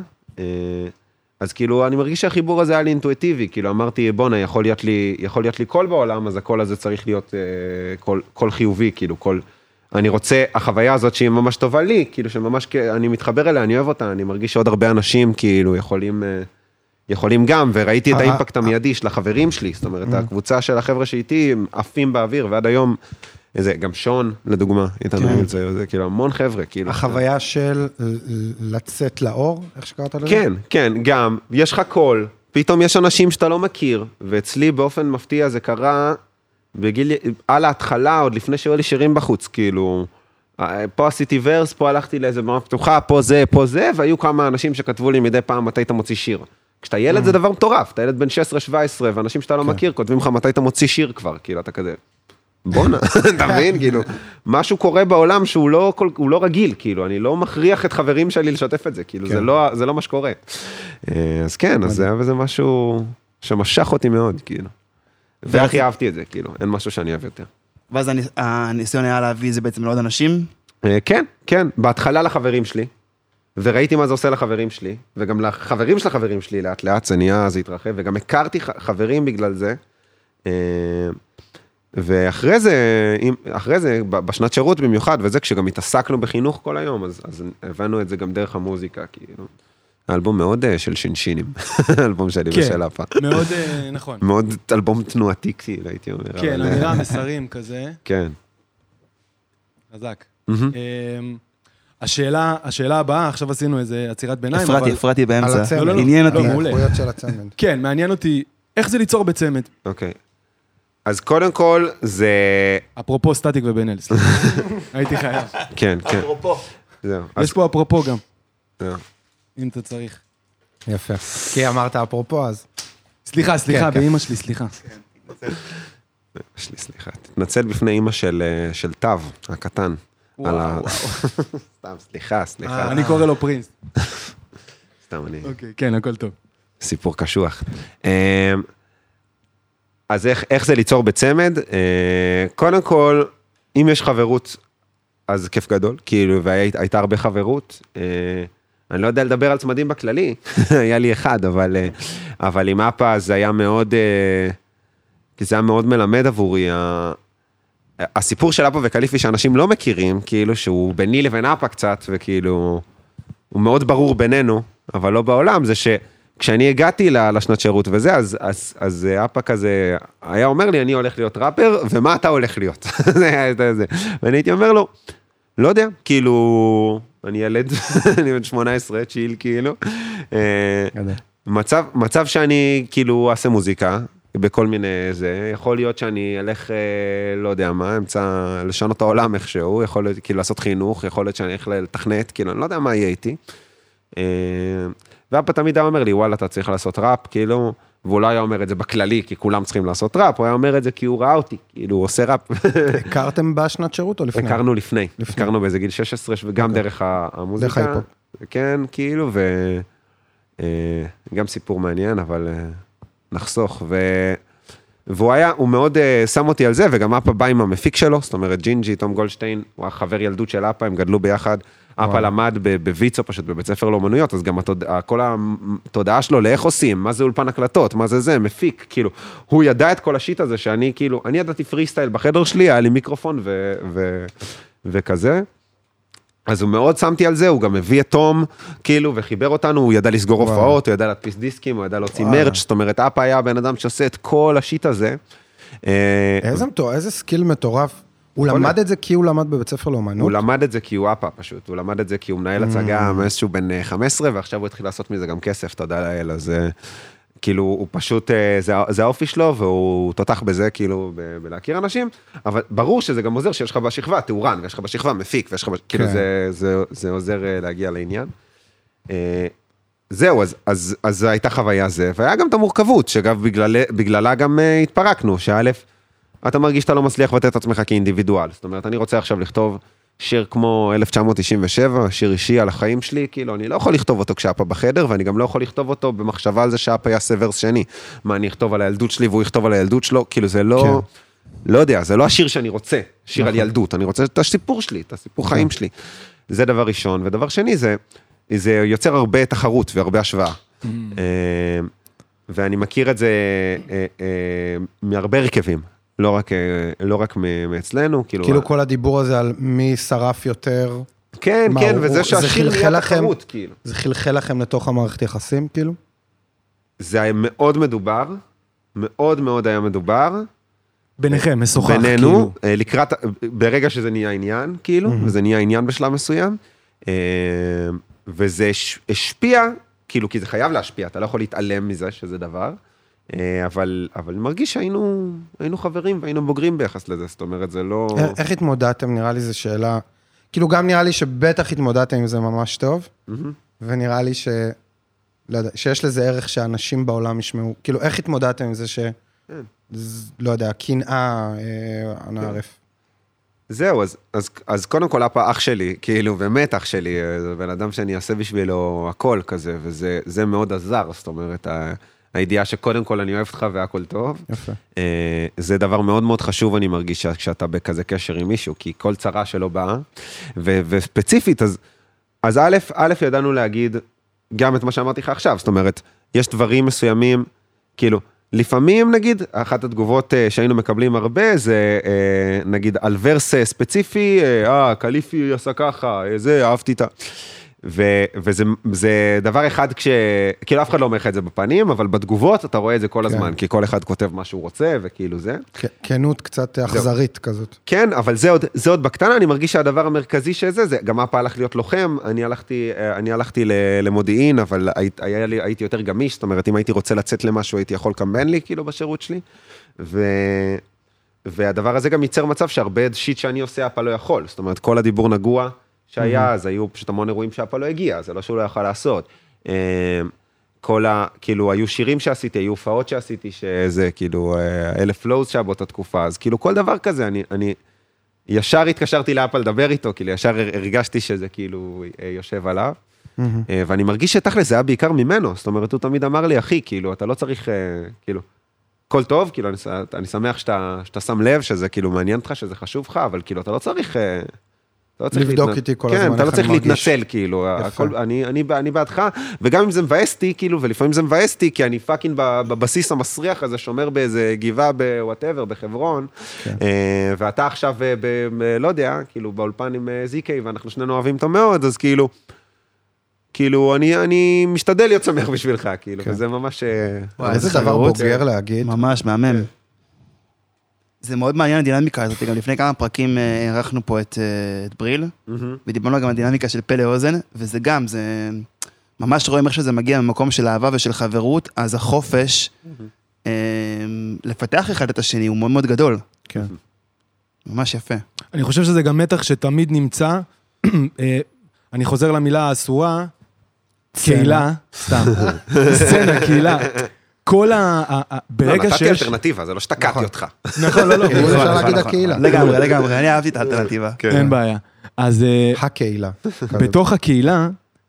אז כאילו אני מרגיש שהחיבור הזה היה לי אינטואיטיבי, כאילו אמרתי, בונה, יכול להיות לי קול בעולם, אז הקול הזה צריך להיות קול חיובי, כאילו קול, אני רוצה, החוויה הזאת שהיא ממש טובה לי, כאילו שממש אני מתחבר אליה, אני אוהב אותה, אני מרגיש שעוד הרבה אנשים כאילו יכולים גם, וראיתי את האימפקט המיידי של החברים שלי, זאת אומרת, הקבוצה של החבר'ה שאיתי, הם עפים באוויר, ועד היום, גם שון, לדוגמה, איתנו את זה, כאילו המון חבר'ה, כאילו. החוויה של לצאת לאור, איך שקראת לזה? כן, כן, גם, יש לך קול, פתאום יש אנשים שאתה לא מכיר, ואצלי באופן מפתיע זה קרה, על ההתחלה, עוד לפני שהיו לי שירים בחוץ, כאילו, פה עשיתי ורס, פה הלכתי לאיזה במה פתוחה, פה זה, והיו כמה אנשים שכתבו לי מדי פעם מתי אתה מוציא שיר. כשאתה ילד זה דבר מטורף, אתה ילד בן 16-17, ואנשים שאתה לא מכיר, כותבים לך מתי אתה מוציא שיר כבר, כאילו, אתה כזה, בונה, אתה מבין, כאילו, משהו קורה בעולם שהוא לא רגיל, כאילו, אני לא מכריח את חברים שלי לשתף את זה, כאילו, זה לא מה שקורה. אז כן, אז זה משהו שמשך אותי מאוד, כאילו. והכי אהבתי את זה, כאילו, אין משהו שאני אוהב יותר. ואז הניסיון היה להביא זה בעצם לעוד אנשים? כן, כן, בהתחלה לחברים שלי, וראיתי מה זה עושה לחברים שלי, וגם לחברים של החברים שלי לאט לאט, זה התרחב, וגם הכרתי חברים בגלל זה, ואחרי זה, בשנת שירות במיוחד, וזה כשגם התעסקנו בחינוך כל היום, אז הבנו את זה גם דרך המוזיקה, כאילו. אלבום מאוד של שינשינים, אלבום שלי ושל אפה. מאוד, נכון. מאוד אלבום תנועתי, הייתי אומר. כן, אמירה מסרים כזה. כן. חזק. השאלה הבאה, עכשיו עשינו איזה עצירת ביניים, הפרעתי באמצע. על הצמד. עניין אותי. מעולה. האיכויות של הצמד. כן, מעניין אותי, איך זה ליצור בצמד? אוקיי. אז קודם כל, זה... אפרופו סטטיק ובן אל, סליחה. הייתי חייב. כן, כן. אפרופו. זהו. יש פה אפרופו גם, זהו. אם אתה צריך. יפה. כי אמרת אפרופו, אז... סליחה, כן. באמא שלי, סליחה. סליחה. תתנצל בפני אמא של תו, הקטן. וואו. סתם, סליחה. אני קורא לו פרינס. סתם, אני... אוקיי, כן, הכל טוב. סיפור קשוח. אז איך זה ליצור בצמד? קודם כל, אם יש חברות, אז כיף גדול, כאילו, והייתה הרבה חברות. אני לא יודע לדבר על צמדים בכללי, היה לי אחד, אבל עם אפה זה היה מאוד, זה היה מאוד מלמד עבורי. הסיפור של אפה וקליפי שאנשים לא מכירים, כאילו, שהוא ביני לבין אפה קצת, וכאילו, הוא מאוד ברור בינינו, אבל לא בעולם, זה כשאני הגעתי לשנת שירות וזה, אז אפה כזה, היה אומר לי, אני הולך להיות ראפר, ומה אתה הולך להיות? ואני הייתי אומר לו, לא יודע, כאילו, אני ילד, אני בן 18, צ'יל, כאילו. מצב שאני, כאילו, אעשה מוזיקה, בכל מיני זה, יכול להיות שאני אלך, לא יודע מה, אמצע לשנות את העולם איכשהו, יכול להיות, כאילו, לעשות חינוך, יכול להיות שאני אלך לתכנת, כאילו, אני לא יודע מה יהיה איתי. ואבא תמיד היה אומר לי, וואלה, אתה צריך לעשות ראפ, כאילו, והוא לא היה אומר את זה בכללי, כי כולם צריכים לעשות ראפ, הוא היה אומר את זה כי הוא ראה אותי, כאילו, הוא עושה ראפ. הכרתם בשנת שירות או לפני? הכרנו לפני. הכרנו באיזה גיל 16, וגם דרך המוזיקה. דרך ההיפופ. כן, כאילו, וגם סיפור מעניין, אבל נחסוך. והוא היה, הוא מאוד שם אותי על זה, וגם אפה בא עם המפיק שלו, זאת אומרת, ג'ינג'י, תום גולדשטיין, הוא החבר ילדות של אפה, הם גדלו ביחד. אפה למד בוויצו פשוט, בבית ספר לאומנויות, אז גם כל התודעה שלו לאיך עושים, מה זה אולפן הקלטות, מה זה, מפיק, כאילו, הוא ידע את כל השיט הזה, שאני כאילו, אני ידעתי פרי סטייל בחדר שלי, היה לי מיקרופון וכזה, אז הוא מאוד שמתי על זה, הוא גם הביא את תום, כאילו, וחיבר אותנו, הוא ידע לסגור הופעות, הוא ידע להדפיס דיסקים, הוא ידע להוציא מרץ', זאת אומרת, אפה היה בן אדם שעושה את כל השיט הזה. איזה סקיל מטורף. הוא למד את זה כי הוא למד בבית ספר לאומנות? הוא למד את זה כי הוא אפה פשוט, הוא למד את זה כי הוא מנהל הצגה מאיזשהו בן 15, ועכשיו הוא התחיל לעשות מזה גם כסף, תודה לאל, אז כאילו הוא פשוט, זה האופי שלו, והוא תותח בזה כאילו בלהכיר אנשים, אבל ברור שזה גם עוזר שיש לך בשכבה תאורן, ויש לך בשכבה מפיק, ויש לך, כאילו זה עוזר להגיע לעניין. זהו, אז הייתה חוויה זה, והיה גם את המורכבות, שאגב בגללה גם התפרקנו, שא' אתה מרגיש שאתה לא מצליח לבטא את עצמך כאינדיבידואל. זאת אומרת, אני רוצה עכשיו לכתוב שיר כמו 1997, שיר אישי על החיים שלי, כאילו, אני לא יכול לכתוב אותו כשאפה בחדר, ואני גם לא יכול לכתוב אותו במחשבה על זה שאפה יעשה ורס שני. מה, אני אכתוב על הילדות שלי, והוא יכתוב על הילדות שלו, כאילו, זה לא, לא יודע, זה לא השיר שאני רוצה, שיר על ילדות, אני רוצה את הסיפור שלי, את הסיפור חיים שלי. זה דבר ראשון, ודבר שני, זה יוצר הרבה תחרות והרבה השוואה. ואני מכיר את זה מהרבה הרכבים. לא רק מאצלנו, כאילו כל הדיבור הזה על מי שרף יותר. כן, כן, וזה שהשיר נהיה תחרות, כאילו. זה חלחל לכם לתוך המערכת יחסים, כאילו? זה היה מאוד מדובר, מאוד מאוד היה מדובר. ביניכם, משוחח, בינינו, לקראת, ברגע שזה נהיה עניין, כאילו, וזה נהיה עניין בשלב מסוים, וזה השפיע, כאילו, כי זה חייב להשפיע, אתה לא יכול להתעלם מזה שזה דבר, אבל אני מרגיש שהיינו חברים והיינו בוגרים ביחס לזה, זאת אומרת, זה לא... איך התמודדתם? נראה לי זו שאלה, כאילו גם נראה לי שבטח התמודדתם עם זה ממש טוב, ונראה לי לא יודע, שיש לזה ערך שאנשים בעולם ישמעו, כאילו איך התמודדתם עם זה לא יודע, קנאה, אני ערף. זהו, אז קודם כל אפה אח שלי, כאילו באמת אח שלי, זה בן אדם שאני אעשה בשבילו הכל כזה, וזה מאוד עזר, זאת אומרת, הידיעה שקודם כל אני אוהב אותך והכל טוב. יפה. זה דבר מאוד מאוד חשוב, אני מרגיש כשאתה בכזה קשר עם מישהו, כי כל צרה שלו באה, וספציפית, אז א', ידענו להגיד גם את מה שאמרתי לך עכשיו, זאת אומרת, יש דברים מסוימים, כאילו, לפעמים נגיד, אחת התגובות שהיינו מקבלים הרבה, זה נגיד על ורס ספציפי, קליפי עשה ככה, זה, אהבתי את וזה דבר אחד כאילו אף אחד לא אומר לך את זה בפנים, אבל בתגובות אתה רואה את זה כל הזמן, כי כל אחד כותב מה שהוא רוצה, וכאילו זה. כנות קצת אכזרית כזאת. כן, אבל זה עוד בקטנה, אני מרגיש שהדבר המרכזי שזה, גם אפה הלך להיות לוחם, אני הלכתי למודיעין, אבל הייתי יותר גמיש, זאת אומרת, אם הייתי רוצה לצאת למשהו, הייתי יכול לקמבן לי, כאילו, בשירות שלי, והדבר הזה גם ייצר מצב שהרבה שיט שאני עושה, אפה לא יכול, זאת אומרת, כל הדיבור נגוע שהיה, אז היו פשוט המון אירועים שאפה לא הגיע, זה לא שהוא לא יכול לעשות. כאילו, היו שירים שעשיתי, היו הופעות שעשיתי, שזה כאילו 1,000 flows שהיה באותה תקופה, אז כאילו כל דבר כזה, אני ישר התקשרתי לאפה לדבר איתו, כאילו ישר הרגשתי שזה כאילו יושב עליו, ואני מרגיש שתכל'ס זה היה בעיקר ממנו, זאת אומרת, הוא תמיד אמר לי, אחי, כאילו, אתה לא צריך, כאילו, כל טוב, כאילו, אני שמח שאתה שם לב, שזה כאילו מעניין אותך, שזה חשוב לך, אבל כאילו, אתה לא צריך... לבדוק איתי כל הזמן. כן, אתה לא צריך להתנצל, כאילו, אני בעדך, וגם אם זה מבאסתי, כאילו, ולפעמים זה מבאסתי, כי אני פאקינג בבסיס המסריח הזה, שומר באיזה גבעה בוואטאבר, בחברון, ואתה עכשיו, לא יודע, כאילו, באולפן עם זיקי, ואנחנו שנינו אוהבים אותו מאוד, אז כאילו, אני משתדל להיות שמח בשבילך, כאילו, וזה ממש... איזה דבר בוגר להגיד. ממש, מהמם. זה מאוד מעניין הדינמיקה הזאת, גם לפני כמה פרקים ערכנו פה את בריל, ודיברנו גם על הדינמיקה של פה לאוזן, וזה גם, זה ממש רואים איך שזה מגיע ממקום של אהבה ושל חברות, אז החופש לפתח אחד את השני הוא מאוד מאוד גדול. כן. ממש יפה. אני חושב שזה גם מתח שתמיד נמצא, אני חוזר למילה האסורה, קהילה, סתם, סצנה, קהילה. כל ברגע שיש... נתתי אלטרנטיבה, זה לא שתקעתי אותך. נכון, לא. אפשר להגיד הקהילה. לגמרי, אני אהבתי את האלטרנטיבה. אין בעיה. אז... הקהילה. בתוך הקהילה,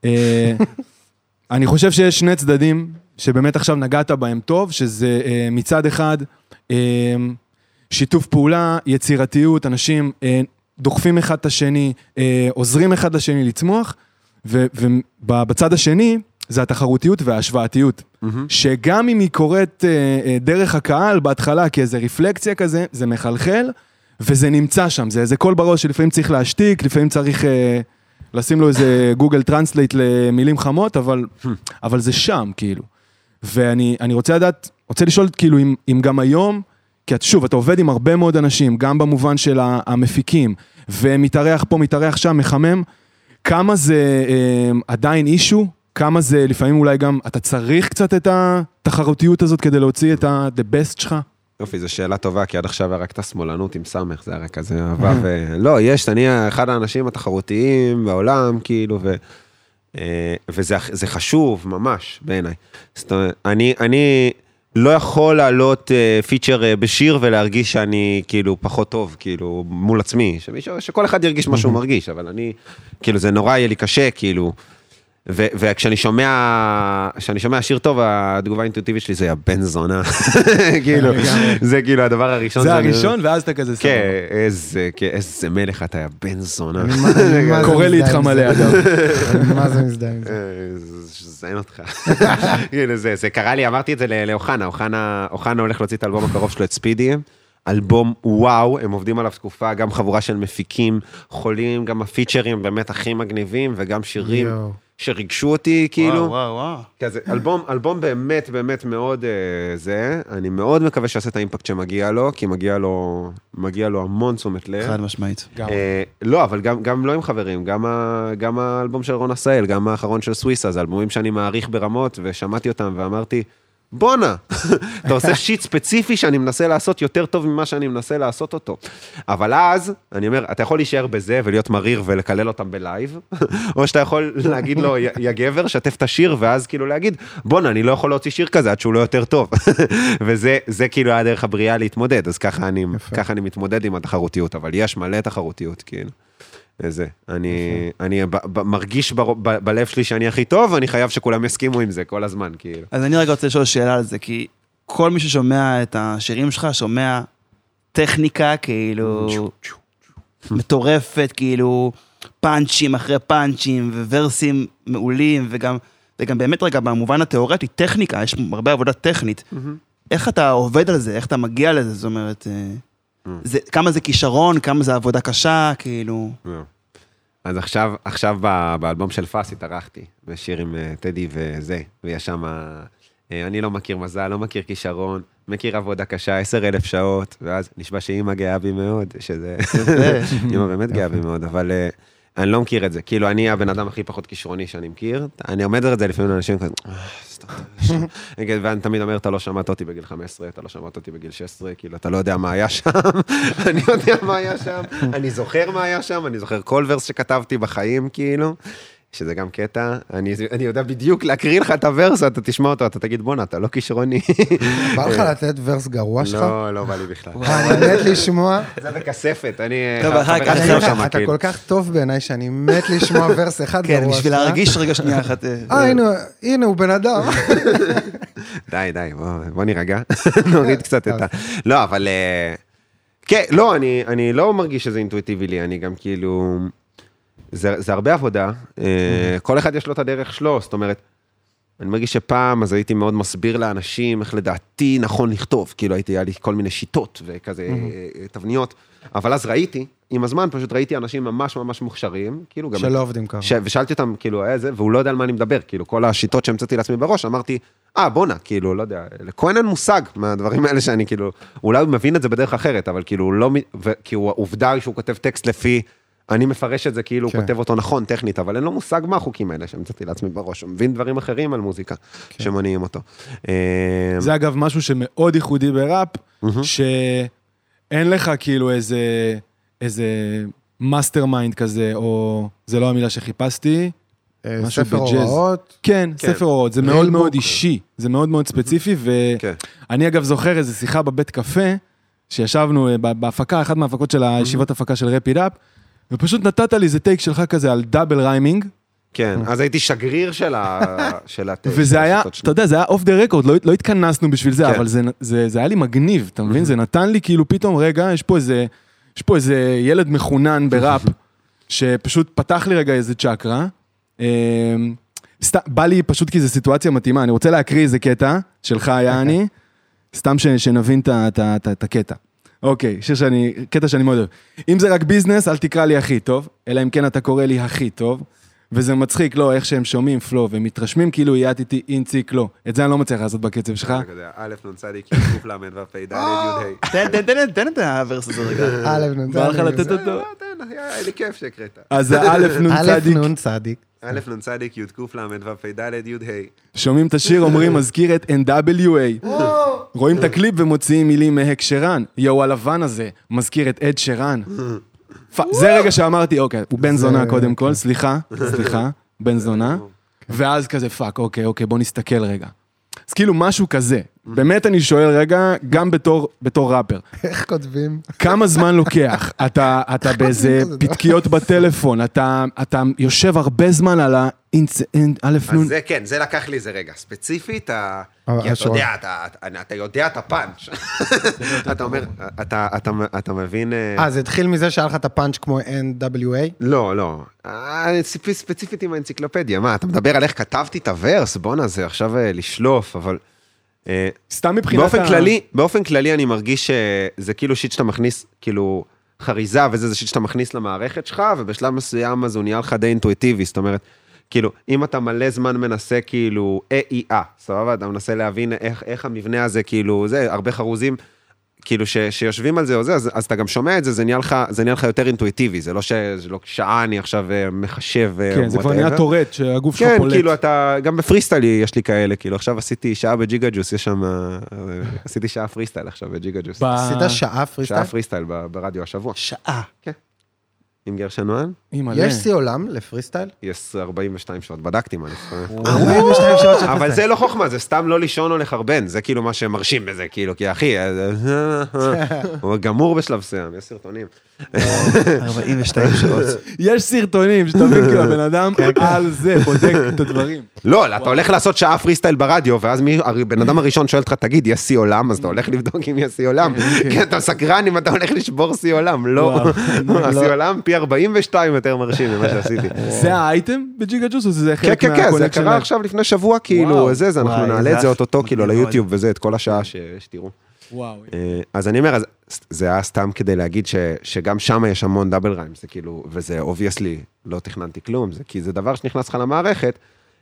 אני חושב שיש שני צדדים, שבאמת עכשיו נגעת בהם טוב, שזה מצד אחד, שיתוף פעולה, יצירתיות, אנשים דוחפים אחד את השני, עוזרים אחד לשני לצמוח, ובצד השני, זה התחרותיות וההשוואתיות, שגם אם היא קורית דרך הקהל בהתחלה, כאיזה רפלקציה כזה, זה מחלחל, וזה נמצא שם, זה איזה קול בראש שלפעמים צריך להשתיק, לפעמים צריך לשים לו איזה גוגל טרנסלייט למילים חמות, אבל זה שם, כאילו. ואני רוצה לדעת, רוצה לשאול, כאילו, אם גם היום, כי שוב, אתה עובד עם הרבה מאוד אנשים, גם במובן של המפיקים, ומתארח פה, מתארח שם, מחמם, כמה זה עדיין אישו, כמה זה לפעמים אולי גם, אתה צריך קצת את התחרותיות הזאת כדי להוציא את the best שלך? יופי, זו שאלה טובה, כי עד עכשיו היה רק את השמאלנות עם סמך, זה היה רק כזה אהבה, לא, אני אחד האנשים התחרותיים בעולם, כאילו, וזה חשוב ממש בעיניי. זאת אומרת, אני לא יכול לעלות פיצ'ר בשיר ולהרגיש שאני כאילו פחות טוב, כאילו מול עצמי, שכל אחד ירגיש מה שהוא מרגיש, אבל אני, כאילו זה נורא יהיה לי קשה, כאילו, וכשאני שומע שיר טוב, התגובה האינטואיטיבית שלי זה היה בן זונה, כאילו, זה כאילו הדבר הראשון. זה הראשון, ואז אתה כזה סבבה. כן, איזה מלך אתה היה בן זונה. קורא לי איתך מלא אדם. מה זה מזדהה עם זה? זיין אותך. זה קרה לי, אמרתי את זה לאוחנה, אוחנה הולך להוציא את האלבום הקרוב שלו, את ספידי, אלבום וואו, הם עובדים עליו תקופה, גם חבורה של מפיקים, חולים, גם הפיצ'רים באמת הכי מגניבים, וגם שירים שריגשו אותי, כאילו. וואו. כזה, אלבום באמת, באמת מאוד זה, אני מאוד מקווה שעשה את האימפקט שמגיע לו, כי מגיע לו המון תשומת לב. חד משמעית. לא, אבל גם לא עם חברים, גם האלבום של רון עשהאל, גם האחרון של סוויסה, זה אלבומים שאני מעריך ברמות, ושמעתי אותם ואמרתי, בונה, אתה עושה שיט ספציפי שאני מנסה לעשות יותר טוב ממה שאני מנסה לעשות אותו. אבל אז, אני אומר, אתה יכול להישאר בזה ולהיות מריר ולקלל אותם בלייב, או שאתה יכול להגיד לו, יא גבר, שתף את השיר, ואז כאילו להגיד, בונה, אני לא יכול להוציא שיר כזה עד שהוא לא יותר טוב. וזה כאילו היה דרך הבריאה להתמודד, אז ככה אני מתמודד עם התחרותיות, אבל יש מלא תחרותיות, כאילו. זה, אני מרגיש בלב שלי שאני הכי טוב, ואני חייב שכולם יסכימו עם זה כל הזמן, כאילו. אז אני רגע רוצה לשאול שאלה על זה, כי כל מי ששומע את השירים שלך, שומע טכניקה, כאילו, מטורפת, כאילו, פאנצ'ים אחרי פאנצ'ים, וורסים מעולים, וגם באמת רגע, במובן התיאורטי, טכניקה, יש הרבה עבודה טכנית. איך אתה עובד על זה? איך אתה מגיע לזה? זאת אומרת, כמה זה כישרון, כמה זה עבודה קשה, כאילו... אז עכשיו באלבום של פאס התארחתי, בשיר עם טדי וזה, ויש שם, אני לא מכיר מזל, לא מכיר כישרון, מכיר עבודה קשה, 10,000 שעות, ואז נשבע שאמא גאה בי מאוד, שזה, אמא באמת גאה בי מאוד, אבל אני לא מכיר את זה, כאילו אני הבן אדם הכי פחות כישרוני שאני מכיר, אני עומד על זה לפעמים לאנשים כזה, ואני תמיד אומר, אתה לא שמעת אותי בגיל 15, אתה לא שמעת אותי בגיל 16, כאילו, אתה לא יודע מה היה שם, אני יודע מה היה שם, אני זוכר מה היה שם, אני זוכר כל ורס שכתבתי בחיים, כאילו, שזה גם קטע, אני יודע בדיוק להקריא לך את הוורס, אתה תשמע אותו, אתה תגיד, בונה, אתה לא כישרוני. בא לך לתת ורס גרוע שלך? לא בא לי בכלל. אני מת לשמוע. זה בכספת, אני... טוב, אחר כך אתה כל כך טוב בעיניי, שאני מת לשמוע ורס אחד גרוע שלך. כן, בשביל להרגיש רגע שנייה אחת. הנה, הוא בן אדם. די, בוא נירגע, נוריד קצת את ה... לא, אבל... כן, לא, אני לא מרגיש שזה אינטואיטיבי לי, אני גם כאילו... זה הרבה עבודה, כל אחד יש לו את הדרך שלו, זאת אומרת, אני מרגיש שפעם, אז הייתי מאוד מסביר לאנשים איך לדעתי נכון לכתוב, כאילו היה לי כל מיני שיטות וכזה תבניות, אבל אז ראיתי, עם הזמן פשוט ראיתי אנשים ממש ממש מוכשרים, כאילו גם... שלא עובדים ככה. ושאלתי אותם, כאילו, איזה, והוא לא יודע על מה אני מדבר, כאילו, כל השיטות שהמצאתי לעצמי בראש, אמרתי, בונה, כאילו, לא יודע, לכהן אין מושג מהדברים האלה שאני, כאילו, אולי הוא מבין את זה בדרך אחרת, אבל כאילו, הוא לא, כי הוא עובדה שהוא כותב טקסט לפי, אני מפרש את זה כאילו הוא כותב אותו נכון, טכנית, אבל אין לו מושג מה החוקים האלה שהמצאתי לעצמי בראש, הוא מבין דברים אחרים על מוזיקה, שמניעים אותו. זה אגב משהו שמאוד ייחודי בראפ, שאין לך כאילו איזה מאסטר מיינד כזה, או זה לא המילה שחיפשתי, ספר הוראות. כן, ספר הוראות, זה מאוד מאוד אישי, זה מאוד מאוד ספציפי, ואני אגב זוכר איזו שיחה בבית קפה, שישבנו בהפקה, אחת מההפקות של הישיבות הפקה של רפ איט אפ, ופשוט נתת לי איזה טייק שלך כזה על דאבל ריימינג. כן, אז הייתי שגריר של הטייק. וזה היה, אתה יודע, זה היה אוף דה רקורד, לא התכנסנו בשביל זה, אבל זה היה לי מגניב, אתה מבין? זה נתן לי כאילו פתאום, רגע, יש פה איזה ילד מחונן בראפ, שפשוט פתח לי רגע איזה צ'קרה, בא לי פשוט כי זו סיטואציה מתאימה, אני רוצה להקריא איזה קטע שלך, יעני, סתם שנבין את הקטע. אוקיי, קטע שאני מאוד אוהב. אם זה רק ביזנס, אל תקרא לי הכי טוב, אלא אם כן אתה קורא לי הכי טוב, וזה מצחיק, לא, איך שהם שומעים פלו, ומתרשמים כאילו יעתיתי אינציק, לא. את זה אני לא מצליח לעשות בקצב שלך. א' נון צדיק, קוף למד ופי, תן את הוורס הזה רגע. א' נון בא לך לתת אותו? תן, היה לי כיף שהקראת. אז א' נון צדיק. א' נון צדיק. א' נון צדיק, י' קוף למד ופי, י' ה'. שומעים את השיר, אומרים, מזכיר את NWA. רואים את הקליפ ומוציאים מילים מהקשרן. יו הלבן הזה, מזכיר את אד שרן. זה רגע שאמרתי, אוקיי, הוא בן זונה קודם כל, סליחה, בן זונה. ואז כזה, פאק, אוקיי, בוא נסתכל רגע. אז כאילו משהו כזה. באמת אני שואל רגע, גם בתור ראפר. איך כותבים? כמה זמן לוקח? אתה באיזה פתקיות בטלפון, אתה יושב הרבה זמן על האלף נון. אז זה כן, זה לקח לי איזה רגע. ספציפית, כי אתה יודע את הפאנץ'. אתה אומר, אתה מבין... זה התחיל מזה שהיה לך את הפאנץ' כמו NWA? לא. ספציפית עם האנציקלופדיה. מה, אתה מדבר על איך כתבתי את הוורס? בוא נעשה עכשיו לשלוף, אבל... סתם מבחינת... באופן כללי אני מרגיש שזה כאילו שיט שאתה מכניס, כאילו חריזה וזה שיט שאתה מכניס למערכת שלך, ובשלב מסוים אז הוא נהיה לך די אינטואיטיבי, זאת אומרת, כאילו, אם אתה מלא זמן מנסה כאילו, סבבה, אתה מנסה להבין איך המבנה הזה, כאילו, זה, הרבה חרוזים, כאילו שיושבים על זה או זה, אז אתה גם שומע את זה, זה נהיה לך יותר אינטואיטיבי, זה לא שעה אני עכשיו מחשב. כן, זה כבר נהיה טורט, שהגוף שלך פולט. כן, כאילו אתה, גם בפריסטייל יש לי כאלה, כאילו עכשיו עשיתי שעה בג'יגה ג'וס, יש שם, עשיתי שעה פריסטייל עכשיו בג'יגה ג'וס. עשית שעה פריסטייל? שעה פריסטייל ברדיו השבוע. שעה. כן. עם גרשן נוען. יש שיא עולם לפריסטייל? יש 42 שעות, בדקתי מה לפעמים. 42 שעות של אבל זה לא חוכמה, זה סתם לא לישון או לחרבן, זה כאילו מה שמרשים בזה, כאילו, כי אחי, הוא גמור בשלב סיים, יש סרטונים. 42 שעות. יש סרטונים, שאתה מבין כאילו, הבן אדם על זה, בודק את הדברים. לא, אתה הולך לעשות שעה פריסטייל ברדיו, ואז הבן אדם הראשון שואל אותך, תגיד, יש שיא עולם, אז אתה הולך לבדוק אם יש שיא עולם, כי אתה סקרן אם אתה הולך לשבור שיא עולם, לא, השיא עולם פי 42 יותר מרשים ממה שעשיתי. זה האייטם בג'יגה ג'וס, או זה חלק כן, מהקולקשן? זה קרה עכשיו לפני שבוע, כאילו, אנחנו נעלה את זה אותו, כאילו, ליוטיוב וזה, את כל השעה שתראו. וואו. אז אני אומר, זה היה סתם כדי להגיד שגם שם יש המון דאבל ריים, זה כאילו, וזה obviously לא תכננתי כלום, כי זה דבר שנכנס לך למערכת,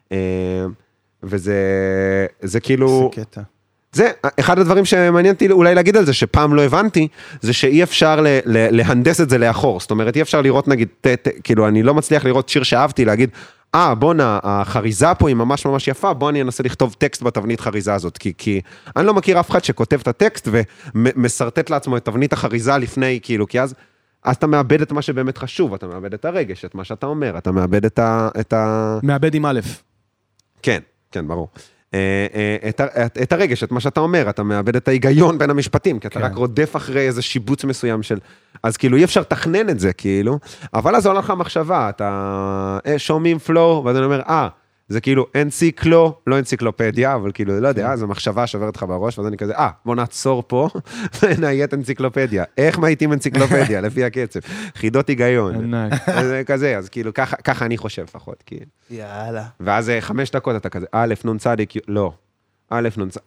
וזה כאילו... זה קטע. זה, אחד הדברים שמעניין אותי אולי להגיד על זה, שפעם לא הבנתי, זה שאי אפשר להנדס את זה לאחור, זאת אומרת, אי אפשר לראות נגיד, כאילו אני לא מצליח לראות שיר שאהבתי, להגיד, בונה, החריזה פה היא ממש ממש יפה, בוא אני אנסה לכתוב טקסט בתבנית חריזה הזאת, כי אני לא מכיר אף אחד שכותב את הטקסט, ומסרטט לעצמו את תבנית החריזה לפני, כאילו, כי אז אתה מאבד את מה שבאמת חשוב, אתה מאבד את הרגש, את מה שאתה אומר, אתה מאבד את ה... מאבד עם א'. כן, כן, ברור. את הרגש, את מה שאתה אומר, אתה מאבד את ההיגיון בין המשפטים, כי אתה רק רודף אחרי איזה שיבוץ מסוים של... אז כאילו אי אפשר לתכנן את זה, כאילו, אבל אז עולה לך מחשבה, אתה שומעים פלו, ואתה אומר, זה כאילו אנציקלו, לא אנציקלופדיה, אבל כאילו, לא יודע, זו מחשבה שעוברת לך בראש, ואז אני כזה, בוא נעצור פה, ונהיית אנציקלופדיה. איך מהייתים אנציקלופדיה, לפי הקצב? חידות היגיון. זה כזה, אז כאילו, ככה אני חושב לפחות, כאילו. יאללה. ואז 5 דקות אתה כזה, א', נ' צדיק, לא. א',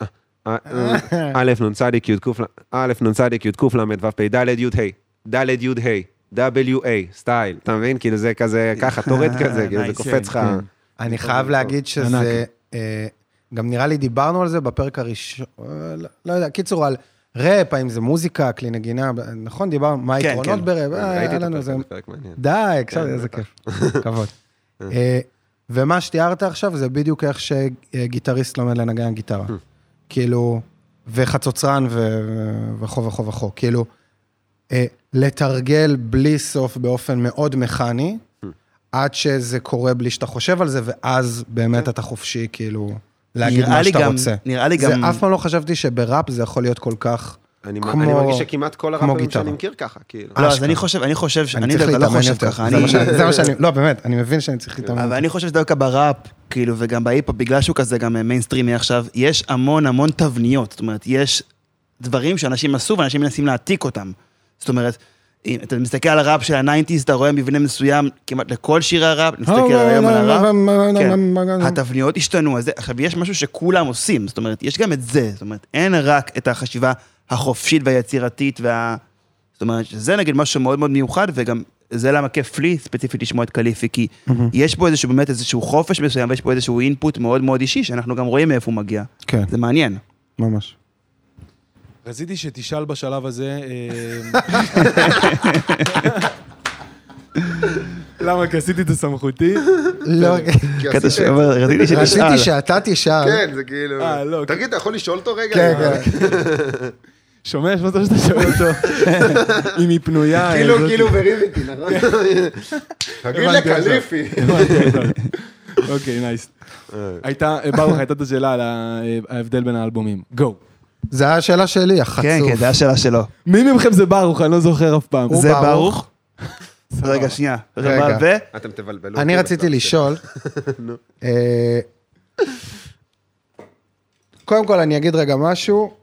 נ' צדיק, י' קוף למד, ו' פ', ד' י' ה', WA, סטייל, אתה מבין? כאילו זה כזה, ככה, תורד כזה, כאילו זה קופץ לך. אני חייב להגיד שזה, גם נראה לי דיברנו על זה בפרק הראשון, לא יודע, קיצור על ראפ, האם זה מוזיקה, כלי נגינה, נכון, דיברנו, מה היתרונות בראפ, ראיתי את הפרק מעניין. די, עכשיו איזה כיף, כבוד. ומה שתיארת עכשיו, זה בדיוק איך שגיטריסט לומד לנגן גיטרה. כאילו, וחצוצרן וכו, כאילו, לתרגל בלי סוף באופן מאוד מכני, עד שזה קורה בלי שאתה חושב על זה, ואז באמת אתה חופשי, כאילו, להגיד מה שאתה רוצה. נראה לי גם... זה אף פעם לא חשבתי שבראפ זה יכול להיות כל כך אני מרגיש שכמעט כל הראפרים שאני מכיר ככה, כאילו. לא, אז אני חושב, אני לא חושב ככה. זה מה שאני, לא, באמת, אני מבין שאני צריך להתאמן. אבל אני חושב שדווקא בראפ, כאילו, וגם בהיפ-הופ, בגלל שהוא כזה גם מיינסטרימי עכשיו, יש המון תבניות, זאת אומרת, יש דברים שאנשים עשו, ואנשים מנסים להעתיק אותם. זאת אומרת, אם אתה מסתכל על הראפ של ה-90s, אתה רואה מבנה מסוים, כמעט לכל שיר הראפ, נסתכל היום על הראפ, התבניות השתנו, עכשיו יש משהו שכולם עושים, זאת אומרת, יש גם את זה, זאת אומרת, אין רק את החשיבה החופשית והיצירתית, זאת אומרת, זה נגיד משהו מאוד מאוד מיוחד, וגם זה למה כיף לי ספציפית לשמוע את קליפי, כי יש פה איזשהו באמת איזשהו חופש מסוים, ויש פה איזשהו אינפוט מאוד מאוד אישי, שאנחנו גם רואים מאיפה הוא מגיע. זה מעניין. ממש. רציתי שתשאל בשלב הזה... למה? כי עשיתי את הסמכותי? לא, רציתי שאתה תשאל. כן, זה כאילו... תגיד, אתה יכול לשאול אותו רגע? כן, כן. שומע, יש מצב שאתה שואל אותו, אם היא פנויה... כאילו בריביטי, נכון? תגיד לקליפי. אוקיי, נייס. ברוך, הייתה את השאלה על ההבדל בין האלבומים. גו. זה היה השאלה שלי, החצוף. כן, זה השאלה שלו. מי ממכם זה ברוך? אני לא זוכר אף פעם. זה ברוך? רגע, שנייה. רגע. אתם תבלבלו. אני רציתי לשאול. קודם כל, אני אגיד רגע משהו.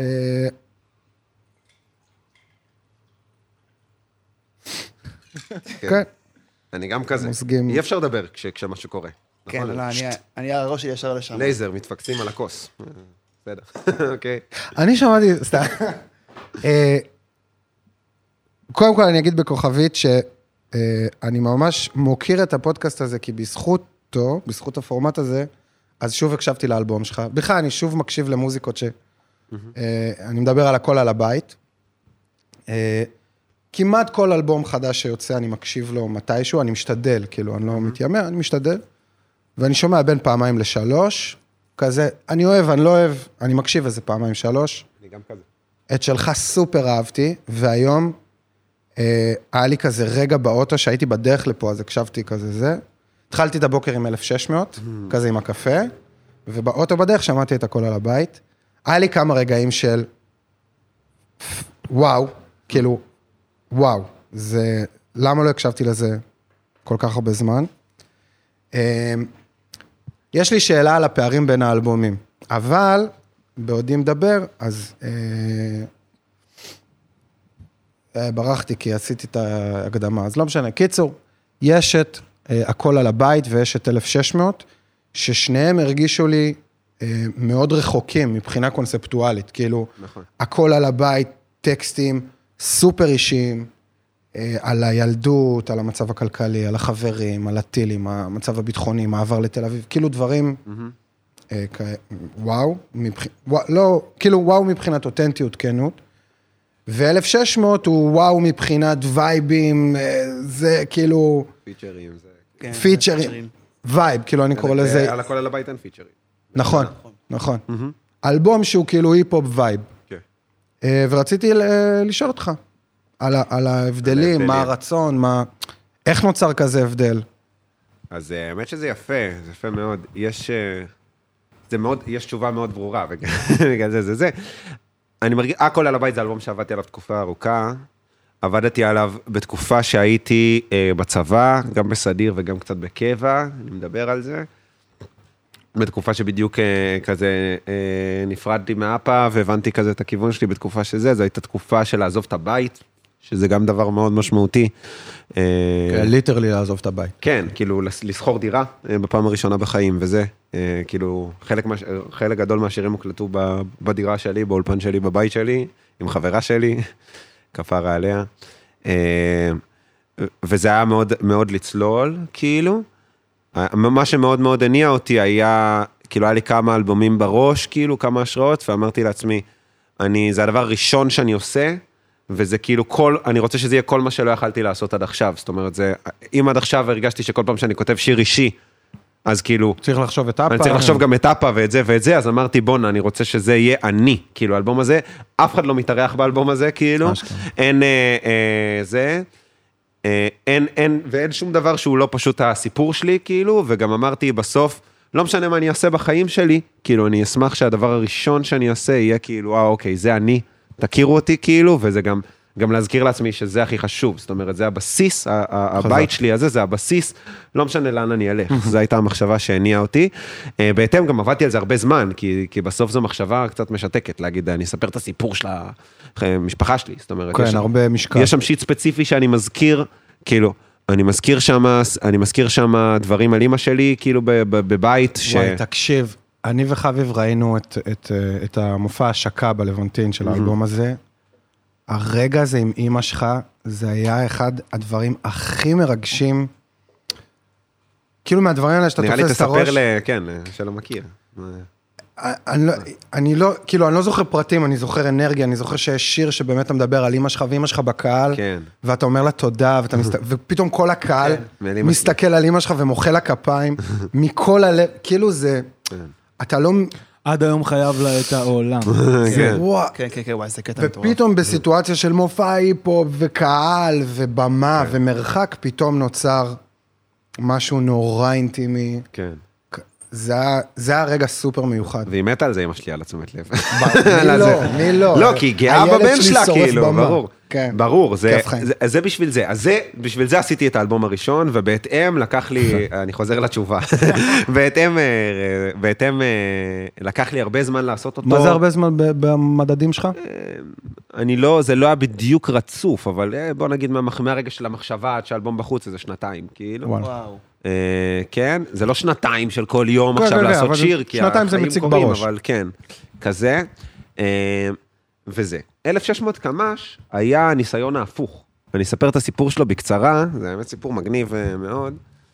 כן. אני גם כזה. אי אפשר לדבר כשמשהו קורה. כן, לא, אני הראש שלי ישר לשם. לייזר, מתפקסים על הכוס. בסדר, אוקיי. אני שמעתי, סתם. קודם כל אני אגיד בכוכבית שאני ממש מוקיר את הפודקאסט הזה, כי בזכותו, בזכות הפורמט הזה, אז שוב הקשבתי לאלבום שלך. בכלל, אני שוב מקשיב למוזיקות אני מדבר על הכל על הבית. כמעט כל אלבום חדש שיוצא, אני מקשיב לו מתישהו, אני משתדל, כאילו, אני לא מתיימר, אני משתדל. ואני שומע בין 2-3, כזה, אני אוהב, אני לא אוהב, אני מקשיב איזה 2-3. אני גם כזה. את שלך סופר אהבתי, והיום היה לי כזה רגע באוטו, שהייתי בדרך לפה, אז הקשבתי כזה זה. התחלתי את הבוקר עם 1600, כזה עם הקפה, ובאוטו בדרך שמעתי את הכל על הבית. היה לי כמה רגעים של וואו, כאילו, וואו, זה, למה לא הקשבתי לזה כל כך הרבה זמן? יש לי שאלה על הפערים בין האלבומים, אבל בעודי מדבר, אז ברחתי כי עשיתי את ההקדמה, אז לא משנה. קיצור, יש את הכל על הבית ויש את 1600, ששניהם הרגישו לי מאוד רחוקים מבחינה קונספטואלית, כאילו, נכון. הכל על הבית, טקסטים, סופר אישיים, על הילדות, על המצב הכלכלי, על החברים, על הטילים, המצב הביטחוני, מעבר לתל אביב, כאילו דברים, וואו, לא, כאילו וואו מבחינת אותנטיות, כנות, ו-1600 הוא וואו מבחינת וייבים, זה כאילו... פיצ'רים, זה... פיצ'רים, וייב, כאילו אני קורא לזה... על הכל על הבית אין פיצ'רים. נכון, נכון. אלבום שהוא כאילו היפ-הופ וייב. ורציתי לשאול אותך על ההבדלים, מה הרצון, איך נוצר כזה הבדל? אז האמת שזה יפה, זה יפה מאוד. יש תשובה מאוד ברורה, בגלל זה. אני מרגיש, הכל על הבית זה אלבום שעבדתי עליו תקופה ארוכה, עבדתי עליו בתקופה שהייתי בצבא, גם בסדיר וגם קצת בקבע, אני מדבר על זה. בתקופה שבדיוק כזה נפרדתי מאפה, והבנתי כזה את הכיוון שלי בתקופה שזה, זו הייתה תקופה של לעזוב את הבית, שזה גם דבר מאוד משמעותי. ליטרלי לעזוב את הבית. כן, כאילו לסחור דירה בפעם הראשונה בחיים, וזה, כאילו חלק גדול מהשירים הוקלטו בדירה שלי, באולפן שלי, בבית שלי, עם חברה שלי, כפרה עליה. וזה היה מאוד, מאוד לצלול, כאילו. מה שמאוד מאוד הניע אותי היה, כאילו היה לי כמה אלבומים בראש, כאילו כמה השראות, ואמרתי לעצמי, זה הדבר הראשון שאני עושה, וזה כאילו אני רוצה שזה יהיה כל מה שלא יכלתי לעשות עד עכשיו, זאת אומרת, אם עד עכשיו הרגשתי שכל פעם שאני כותב שיר אישי, אז כאילו... צריך לחשוב את אפה. אני צריך לחשוב גם את אפה ואת זה, אז אמרתי, בונה, אני רוצה שזה יהיה אני, כאילו, האלבום הזה, אף אחד לא מתארח באלבום הזה, כאילו, אין זה... ואין שום דבר שהוא לא פשוט הסיפור שלי, כאילו, וגם אמרתי בסוף, לא משנה מה אני אעשה בחיים שלי, כאילו, אני אשמח שהדבר הראשון שאני אעשה יהיה כאילו, אוקיי, זה אני, תכירו אותי, כאילו, וזה גם להזכיר לעצמי שזה הכי חשוב, זאת אומרת, זה הבסיס, הבית שלי הזה, זה הבסיס, לא משנה לאן אני אלך, זו הייתה המחשבה שהניעה אותי, בהתאם גם עבדתי על זה הרבה זמן, כי בסוף זו מחשבה קצת משתקת, להגיד, אני אספר את הסיפור של המשפחה שלי, זאת אומרת, כן, הרבה משקל. יש שם שיט ספציפי שאני מזכיר, כאילו, אני מזכיר שם דברים על אמא שלי, כאילו בבית וואי, תקשיב, אני וחביב ראינו את המופע השקה בלוונטין של האלבום הזה, הרגע הזה עם אמא שלך, זה היה אחד הדברים הכי מרגשים, כאילו מהדברים האלה שאתה תופס את הראש. נראה לי תספר כן, שלא מכיר. אני לא זוכר פרטים, אני זוכר אנרגיה, אני זוכר שיש שיר שבאמת אתה מדבר על אמא שלך ואמא שלך בקהל, ואתה אומר לה תודה, ופתאום כל הקהל מסתכל על אמא שלך ומוחא לה כפיים, מכל הלב, כאילו זה, אתה לא... עד היום חייב לה את העולם. כן, וואי, זה קטע מטורף. ופתאום בסיטואציה של מופע היפ-הופ וקהל ובמה ומרחק, פתאום נוצר משהו נורא אינטימי. כן. זה היה רגע סופר מיוחד. והיא מתה על זה, אמא שלי, על התשומת לב. מי לא? לא, כי היא גאה בבן שלה, כאילו, ברור. ברור, זה בשביל זה. אז בשביל זה עשיתי את האלבום הראשון, ובהתאם לקח לי, אני חוזר לתשובה, בהתאם לקח לי הרבה זמן לעשות אותו. מה זה הרבה זמן במדדים שלך? זה לא היה בדיוק רצוף, אבל בוא נגיד מהרגע של המחשבה עד שהאלבום בחוץ, זה שנתיים, כאילו. וואו. כן, זה לא שנתיים של כל יום עכשיו לעשות שיר, כי החיים קורים, אבל כן, כזה, וזה. 1600 קמ"ש היה הניסיון ההפוך. אני אספר את הסיפור שלו בקצרה, זה באמת סיפור מגניב מאוד.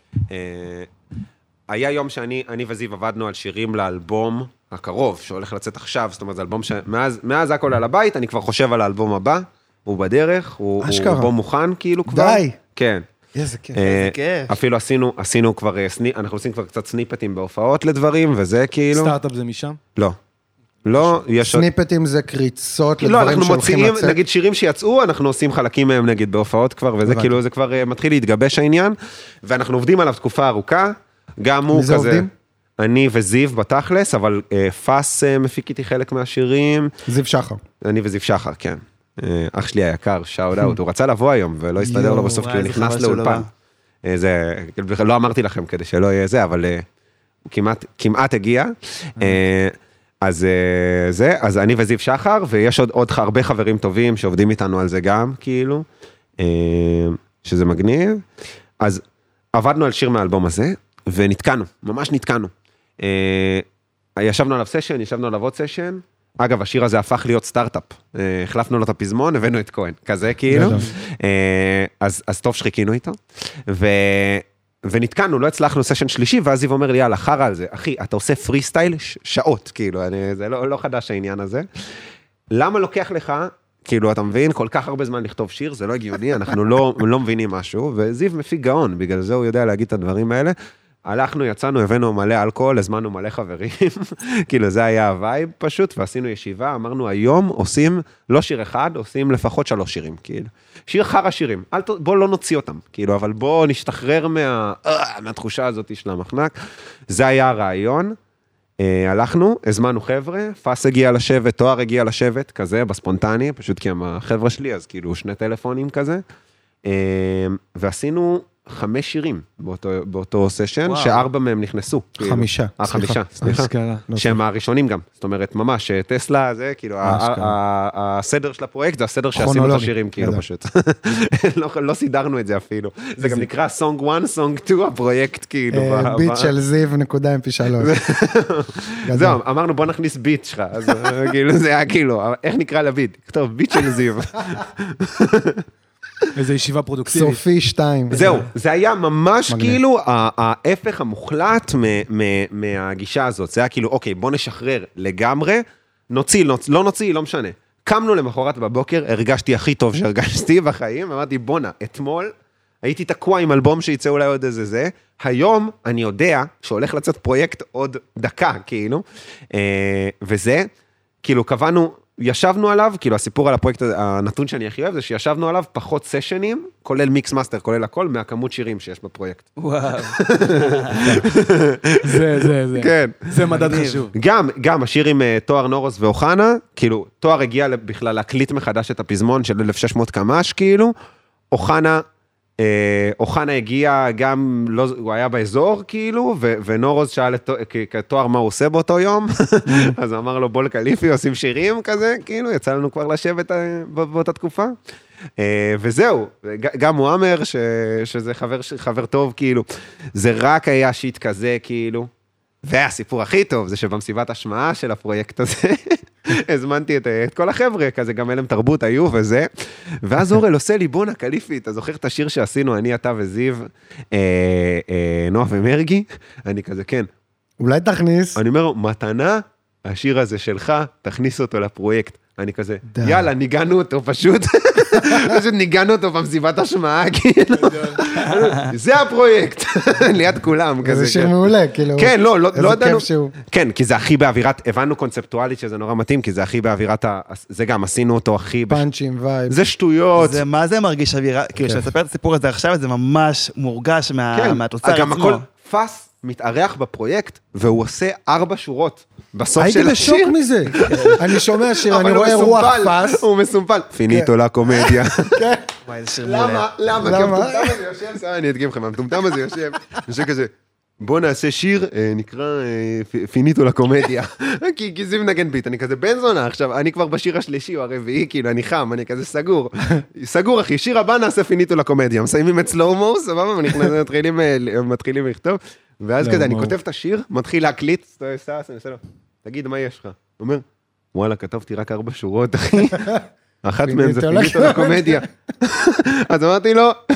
היה יום שאני וזיו עבדנו על שירים לאלבום הקרוב, שהולך לצאת עכשיו, זאת אומרת, זה אלבום שמאז הכל על הבית, אני כבר חושב על האלבום הבא, הוא בדרך, הוא אלבום מוכן כאילו כבר. די. כן. איזה כיף. אפילו עשינו כבר, אנחנו עושים כבר קצת סניפטים בהופעות לדברים, וזה כאילו... סטארט-אפ זה משם? לא. לא, יש... סניפטים זה קריצות לדברים שהולכים לצאת. לא, אנחנו מוציאים, נגיד שירים שיצאו, אנחנו עושים חלקים מהם נגיד בהופעות כבר, וזה כאילו, זה כבר מתחיל להתגבש העניין, ואנחנו עובדים עליו תקופה ארוכה, גם הוא כזה... מי זה עובדים? אני וזיו בתכלס, אבל פס מפיק איתי חלק מהשירים. זיו שחר. אני וזיו שחר, כן. אח שלי היקר, שאוט אאוט, הוא רצה לבוא היום, ולא הסתדר לו בסוף, כי הוא נכנס לאולפן. לא אמרתי לכם כדי שלא יהיה זה, אבל הוא כמעט הגיע. אז אני וזיו שחר, ויש עוד הרבה חברים טובים שעובדים איתנו על זה גם, כאילו, שזה מגניב. אז עבדנו על שיר מהאלבום הזה, ונתקענו, ממש נתקענו. ישבנו עליו סשן, ישבנו עליו עוד סשן, אגב, השיר הזה הפך להיות סטארט-אפ. החלפנו לו את הפזמון, הבאנו את כהן, כזה כאילו. אז טוב שחיכינו איתו. ונתקענו, לא הצלחנו סשן שלישי, ואז זיו אומר לי, יאללה, חרה על זה. אחי, אתה עושה פרי סטייל שעות, כאילו, זה לא חדש העניין הזה. למה לוקח לך, כאילו, אתה מבין, כל כך הרבה זמן לכתוב שיר, זה לא הגיוני, אנחנו לא מבינים משהו, וזיו מפיק גאון, בגלל זה הוא יודע להגיד את הדברים האלה. הלכנו, יצאנו, הבאנו מלא אלכוהול, הזמנו מלא חברים, כאילו זה היה הווייב פשוט, ועשינו ישיבה, אמרנו היום עושים, לא שיר אחד, עושים לפחות 3 שירים, כאילו. שיר חר השירים, בוא לא נוציא אותם, כאילו, אבל בוא נשתחרר מהתחושה הזאת של המחנק. זה היה הרעיון, הלכנו, הזמנו חבר'ה, פס הגיע לשבת, תואר הגיע לשבת, כזה, בספונטני, פשוט כי הם החבר'ה שלי, אז כאילו 2 טלפונים כזה, ועשינו 5 שירים באותו סשן, 4 מהם נכנסו. 5. 5, סליחה. שהם הראשונים גם. זאת אומרת, ממש, טסלה זה, כאילו, הסדר של הפרויקט, זה הסדר שעשינו את השירים, כאילו, פשוט. לא סידרנו את זה אפילו. זה גם נקרא Song 1, Song 2, הפרויקט, כאילו. ביט של זיו.mp3. זהו, אמרנו, בוא נכניס ביט שלך. אז כאילו, זה היה כאילו, איך נקרא לביט? כתוב, ביט של זיו. איזו ישיבה פרודוקטיבית. סופי 2. זהו, זה היה ממש כאילו ההפך המוחלט מהגישה הזאת. זה היה כאילו, אוקיי, בוא נשחרר לגמרי, נוציא, לא נוציא, לא משנה. קמנו למחרת בבוקר, הרגשתי הכי טוב שהרגשתי בחיים, אמרתי, בונה, אתמול הייתי תקוע עם אלבום שיצא אולי עוד איזה זה, היום אני יודע שהולך לצאת פרויקט עוד דקה, כאילו, וזה, כאילו, קבענו, ישבנו עליו, כאילו הסיפור על הפרויקט, הנתון שאני הכי אוהב, זה שישבנו עליו פחות סשנים, כולל מיקס מאסטר, כולל הכל, מהכמות שירים שיש בפרויקט. וואו. זה. כן. זה מדד חשוב. גם השיר עם תואר נורוס ואוחנה, כאילו, תואר הגיע בכלל להקליט מחדש את הפזמון של 1600 קמ"ש, כאילו, אוחנה הגיע גם, הוא היה באזור כאילו, ונורוז שאל כתואר מה הוא עושה באותו יום, אז אמר לו בול קליפי, עושים שירים כזה, כאילו, יצא לנו כבר לשבת באותה תקופה, וזהו, גם מואמר, שזה חבר טוב, כאילו, זה רק היה שיט כזה, כאילו, והסיפור הכי טוב, זה שבמסיבת השמעה של הפרויקט הזה, הזמנתי את כל החבר'ה, כזה גם אלם תרבות היו וזה, ואז אורל עושה לי, בונה קליפי, אתה זוכר את השיר שעשינו, אני, אתה וזיו, נוח ומרגי, אני כזה, כן. אולי תכניס. אני אומר, מתנה, השיר הזה שלך, תכניס אותו לפרויקט. אני כזה, יאללה, ניגענו אותו פשוט, פשוט ניגענו אותו במסיבת השמעה, כאילו, זה הפרויקט, ליד כולם, כזה. זה שיר מעולה, כאילו. כן, לא ידענו. שהוא. כן, כי זה הכי באווירת, הבנו קונספטואלית שזה נורא מתאים, כי זה הכי באווירת, זה גם, עשינו אותו הכי... פאנצ'ים, וייב. זה שטויות. זה מה זה מרגיש אווירה, כאילו, כשאספר את הסיפור הזה עכשיו, זה ממש מורגש מהתוצר עצמו. גם הכל פס מתארח בפרויקט, והוא עושה 4 שורות. בסוף של הייתי השיר. בשוק מזה. אני שומע שיר, אני רואה רוח פס. הוא מסומפל. פיניטו לקומדיה. וואי, איזה שיר מעולה. למה? כי המטומטם הזה יושב, אני אדגים לכם, המטומטם הזה יושב, יושב כזה, בוא נעשה שיר, נקרא פיניטו לקומדיה. כי זיו נגן ביט, אני כזה בן זונה, עכשיו, אני כבר בשיר השלישי או הרביעי, כאילו, אני חם, אני כזה סגור. סגור, אחי, שיר הבא נעשה פיניטו לקומדיה. מסיימים את סלואו-מו, סבבה, מתחילים לכתוב, ואז כזה, אני כותב את השיר, מתחיל להקליט, תגיד, מה יש לך? הוא אומר, וואלה, כתבתי רק 4 שורות, אחי. אחת מהם זה פיניטו לקומדיה. אז אמרתי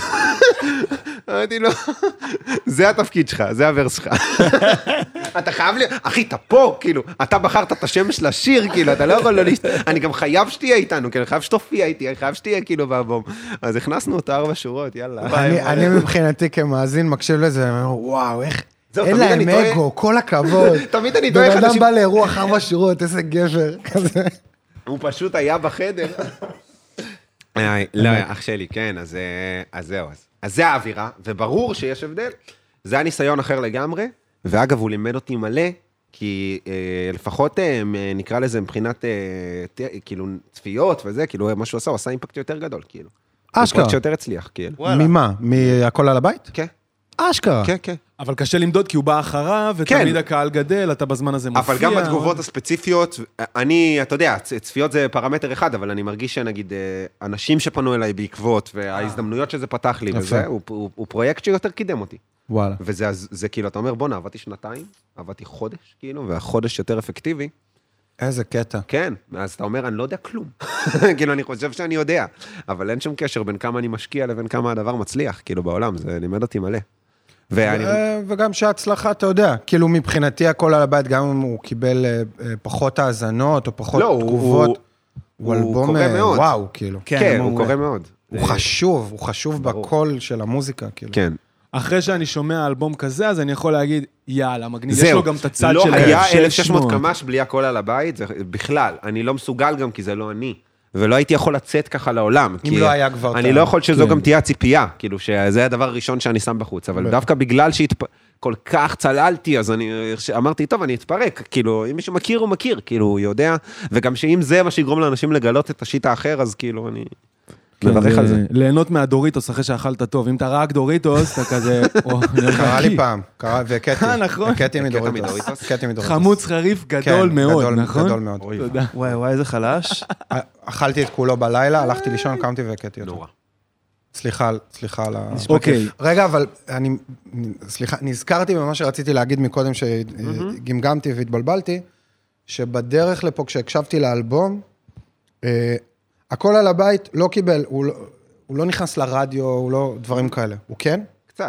לו, זה התפקיד שלך, זה הוורס שלך. אתה חייב לי, אחי, אתה פה, כאילו, אתה בחרת את השם של השיר, כאילו, אתה לא יכול לא אני גם חייב שתהיה איתנו, כאילו, חייב שתופיע איתי, חייב שתהיה, כאילו, באלבום. אז הכנסנו אותה 4 שורות, יאללה. אני מבחינתי כמאזין מקשיב לזה, וואו, איך... אין להם אגו, כל הכבוד. תמיד אני טועה. בן אדם בא לאירוח 4 שורות, איזה גבר, כזה. הוא פשוט היה בחדר. לא, אח שלי, כן, אז זהו. אז זה האווירה, וברור שיש הבדל. זה הניסיון אחר לגמרי, ואגב, הוא לימד אותי מלא, כי לפחות נקרא לזה מבחינת, כאילו, צפיות וזה, כאילו, מה שהוא עשה, הוא עשה אימפקט יותר גדול, כאילו. אשכרה. שיותר הצליח, כאילו. ממה? מהכל על הבית? כן. אשכרה. כן, כן. אבל קשה למדוד, כי הוא בא אחריו, ותמיד הקהל גדל, אתה בזמן הזה מופיע. אבל גם בתגובות הספציפיות, אתה יודע, צפיות זה פרמטר אחד, אבל אני מרגיש שנגיד, אנשים שפנו אליי בעקבות, וההזדמנויות שזה פתח לי, וזה, הוא פרויקט שיותר קידם אותי. וואלה. וזה כאילו, אתה אומר, בוא, עבדתי 2 שנתיים, עבדתי חודש, כאילו, והחודש יותר אפקטיבי, איזה קטע. כן, אז אתה אומר, אני לא יודע כלום. כאילו, אני חושב שאני יודע, אבל אין שום קשר בין כמה אני משקיע לבין כמה הדבר מצליח, כאילו, בעולם, זה לימד אותי מלא. וגם שההצלחה, אתה יודע, כאילו מבחינתי הכל על הבית, גם אם הוא קיבל פחות האזנות או פחות תגובות, הוא אלבום, וואו, כאילו. כן, הוא קורא מאוד. הוא חשוב בקול של המוזיקה, כאילו. כן. אחרי שאני שומע אלבום כזה, אז אני יכול להגיד, יאללה, מגניב. יש זהו, לו גם את הצד לא של היה 1600 קמ"ש בלי הכל על הבית, בכלל, אני לא מסוגל גם כי זה לא אני. ולא הייתי יכול לצאת ככה לעולם. אם לא היה כבר... אני לא יכול שזו גם תהיה הציפייה, כאילו שזה הדבר הראשון שאני שם בחוץ, אבל דווקא בגלל כל כך צללתי, אז אני אמרתי, טוב, אני אתפרק, כאילו, אם מישהו מכיר, הוא מכיר, כאילו, הוא יודע, וגם שאם זה מה שיגרום לאנשים לגלות את השיט האחר, אז כאילו, אני מברך על זה. ליהנות מהדוריטוס אחרי שאכלת טוב, אם אתה רק דוריטוס, אתה כזה... קרה לי פעם, וקטי. נכון. וקטי מדוריטוס. חמוץ חריף גדול מאוד, נכון? גדול מאוד. תודה. וואי, איזה חלש. אכלתי את כולו בלילה, הלכתי לישון, קמתי וקטי אותו. נורא. סליחה על ה... אוקיי. רגע, אבל סליחה, נזכרתי במה שרציתי להגיד מקודם שגמגמתי והתבלבלתי, שבדרך לפה כשהקשבתי לאלבום, הכל על הבית לא קיבל, הוא לא נכנס לרדיו, הוא לא דברים כאלה. הוא כן?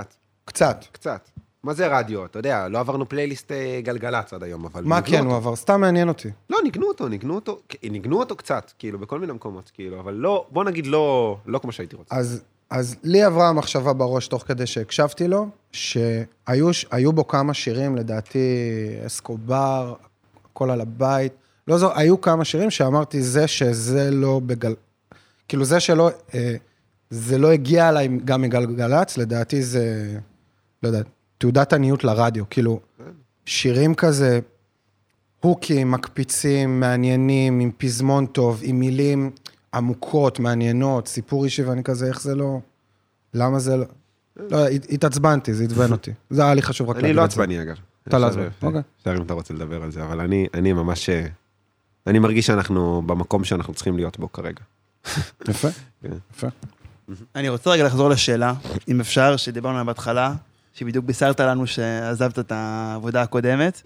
קצת. מה זה רדיו? אתה יודע, לא עברנו פלייליסט גלגלץ עד היום, אבל... מה כן, הוא עבר? סתם מעניין אותי. לא, ניגנו אותו קצת, כאילו, בכל מיני מקומות, כאילו, אבל לא, בוא נגיד לא כמו שהייתי רוצה. אז לי עברה המחשבה בראש, תוך כדי שהקשבתי לו, שהיו בו כמה שירים, לדעתי, אסקובר, הכל על הבית, לא זו, היו כמה שירים שאמרתי, שזה לא כאילו זה שלא, זה לא הגיע אליי גם מגלגלץ, לדעתי זה, לא יודע, תעודת עניות לרדיו, כאילו, שירים כזה, הוקים, מקפיצים, מעניינים, עם פזמון טוב, עם מילים עמוקות, מעניינות, סיפור אישי, ואני כזה, איך זה לא, למה זה לא, לא, התעצבנתי, זה התבן אותי, זה היה לי חשוב רק להגיד את זה. אני לא עצבני, אגב. אתה לא עצבני, אוקיי. אם אתה רוצה לדבר על זה, אבל אני ממש, אני מרגיש שאנחנו במקום שאנחנו צריכים להיות בו כרגע. יפה, יפה. אני רוצה רגע לחזור לשאלה, אם אפשר, שדיברנו עליה בהתחלה, שבדיוק בישרת לנו שעזבת את העבודה הקודמת,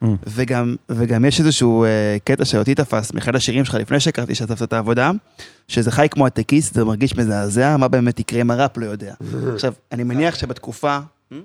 וגם יש איזשהו קטע שאותי תפס, מאחד השירים שלך לפני שהכרתי שעזבת את העבודה, שזה חי כמו הטקיסט, זה מרגיש מזעזע, מה באמת יקרה עם הראפ, לא יודע. עכשיו, אני מניח שבתקופה...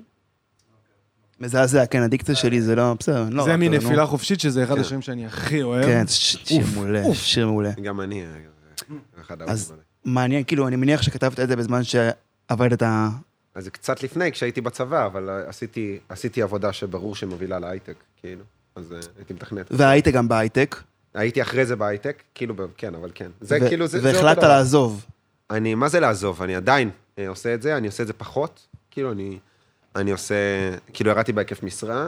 מזעזע, כן, הדיקציה שלי זה לא... בסדר, זה מין נפילה חופשית, שזה אחד השירים שאני הכי אוהב. כן, שיר מעולה, שיר מעולה. גם אני, אז מעניין, כאילו, אני מניח שכתבת את זה בזמן שעבדת... אז זה קצת לפני, כשהייתי בצבא, אבל עשיתי עבודה שברור שמובילה להייטק, כאילו, אז הייתי מתכנת. והיית גם בהייטק? הייתי אחרי זה בהייטק, כאילו, כן, אבל כן. זה כאילו, זה... והחלטת לעזוב? מה זה לעזוב? אני עדיין עושה את זה, אני עושה את זה פחות, כאילו, אני עושה, כאילו, ירדתי בהיקף משרה,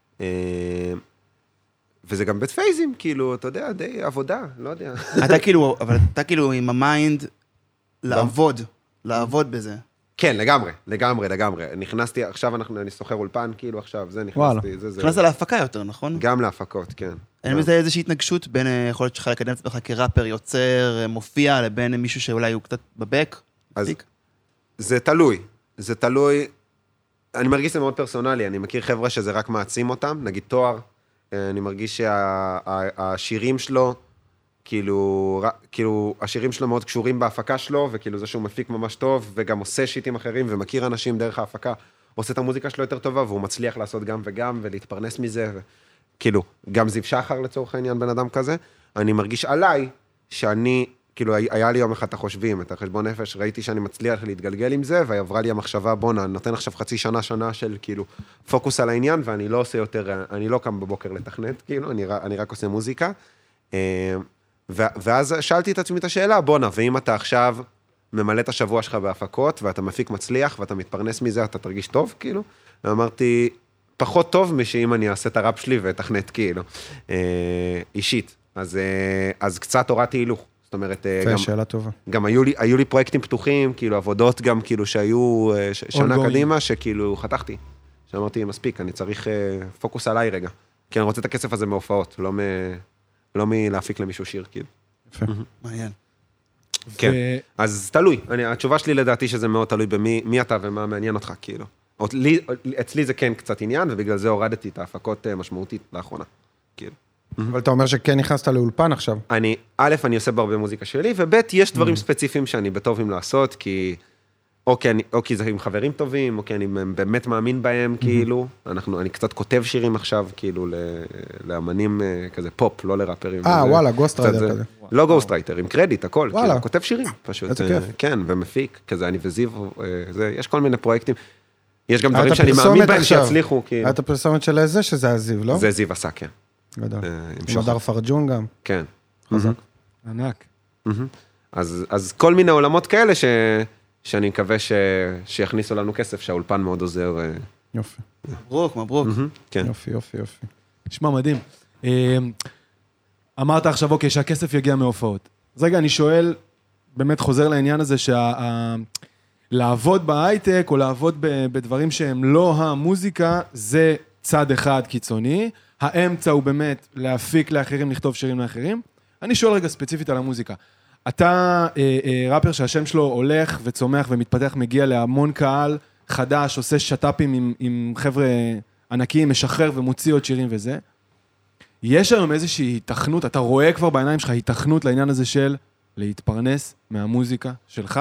וזה גם בפייזים, כאילו, אתה יודע, די עבודה, לא יודע. אתה כאילו עם המיינד לעבוד בזה. כן, לגמרי. נכנסתי, עכשיו אני סוחר אולפן, כאילו עכשיו, זה נכנסתי. נכנסת להפקה יותר, נכון? גם להפקות, כן. אין בזה איזושהי התנגשות בין יכולת שלך לקדם את עצמך כראפר, יוצר, מופיע, לבין מישהו שאולי הוא קצת בבק? זה תלוי. אני מרגיש שזה מאוד פרסונלי, אני מכיר חבר'ה שזה רק מעצים אותם, נגיד תואר, אני מרגיש שהשירים שלו, כאילו, השירים שלו מאוד קשורים בהפקה שלו, וכאילו זה שהוא מפיק ממש טוב, וגם עושה שיטים אחרים, ומכיר אנשים דרך ההפקה, עושה את המוזיקה שלו יותר טובה, והוא מצליח לעשות גם וגם, ולהתפרנס מזה, וכאילו, גם זיו שחר לצורך העניין בן אדם כזה, אני מרגיש עליי, שאני, כאילו, היה לי יום אחד את החושבים, את החשבון נפש, ראיתי שאני מצליח להתגלגל עם זה, ועברה לי המחשבה, בונה, נותן עכשיו חצי שנה של, כאילו, פוקוס על העניין, ואני לא עושה יותר, אני לא קם בבוקר לתכנת, כאילו, אני רק עושה מוזיקה. ואז שאלתי את עצמי את השאלה, בונה, ואם אתה עכשיו ממלא את השבוע שלך בהפקות, ואתה מפיק מצליח, ואתה מתפרנס מזה, אתה תרגיש טוב, כאילו? ואמרתי, פחות טוב משאם אני אעשה את הראפ שלי ותכנת, כאילו, אישית. אז קצת הורדתי הילוך. זאת אומרת, שאלה טובה. גם היו לי פרויקטים פתוחים, כאילו, עבודות גם, כאילו, שהיו שנה קדימה, שכאילו, חתכתי. שאמרתי, מספיק, אני צריך פוקוס עליי רגע. כי אני רוצה את הכסף הזה מהופעות, לא מלהפיק למישהו שיר, כאילו. יפה. מעניין. כן, אז תלוי. התשובה שלי לדעתי שזה מאוד תלוי במי אתה ומה מעניין אותך, כאילו. אצלי זה כן קצת עניין, ובגלל זה הורדתי את ההפקות משמעותית לאחרונה, כאילו. אבל אתה אומר שכן נכנסת לאולפן עכשיו. א', אני עושה בהרבה מוזיקה שלי, וב', יש דברים ספציפיים שאני בטובים לעשות, כי או כי זה עם חברים טובים, או כי אני באמת מאמין בהם, כאילו. אני קצת כותב שירים עכשיו, כאילו, לאמנים כזה פופ, לא לראפרים. וואלה, גוסטרייטר כזה. לא גוסטרייטר, עם קרדיט, הכל. וואלה. כותב שירים, פשוט. איזה כיף. כן, ומפיק, כזה, אני וזיו, יש כל מיני פרויקטים. יש גם דברים שאני מאמין בהם שיצליחו, כאילו. הייתה פרסומת של זה, שזה הזיו, לא? זה זיו עשה, כן. גדול. עם הדר פרג'ון גם. כן. חזק. ענק. אז כל מיני עולמות כאלה שאני מקווה שיכניסו לנו כסף, שהאולפן מאוד עוזר. יופי. מברוק. כן. יופי. נשמע מדהים. אמרת עכשיו, אוקיי, שהכסף יגיע מהופעות. אז רגע, אני שואל, באמת חוזר לעניין הזה, לעבוד בהייטק, או לעבוד בדברים שהם לא המוזיקה, זה צד אחד קיצוני. האמצע הוא באמת להפיק לאחרים, לכתוב שירים לאחרים. אני שואל רגע ספציפית על המוזיקה. אתה ראפר שהשם שלו הולך וצומח ומתפתח, מגיע להמון קהל חדש, עושה שטאפים עם חבר'ה ענקיים, משחרר ומוציא עוד שירים וזה. יש היום איזושהי היתכנות, אתה רואה כבר בעיניים שלך היתכנות לעניין הזה של להתפרנס מהמוזיקה שלך?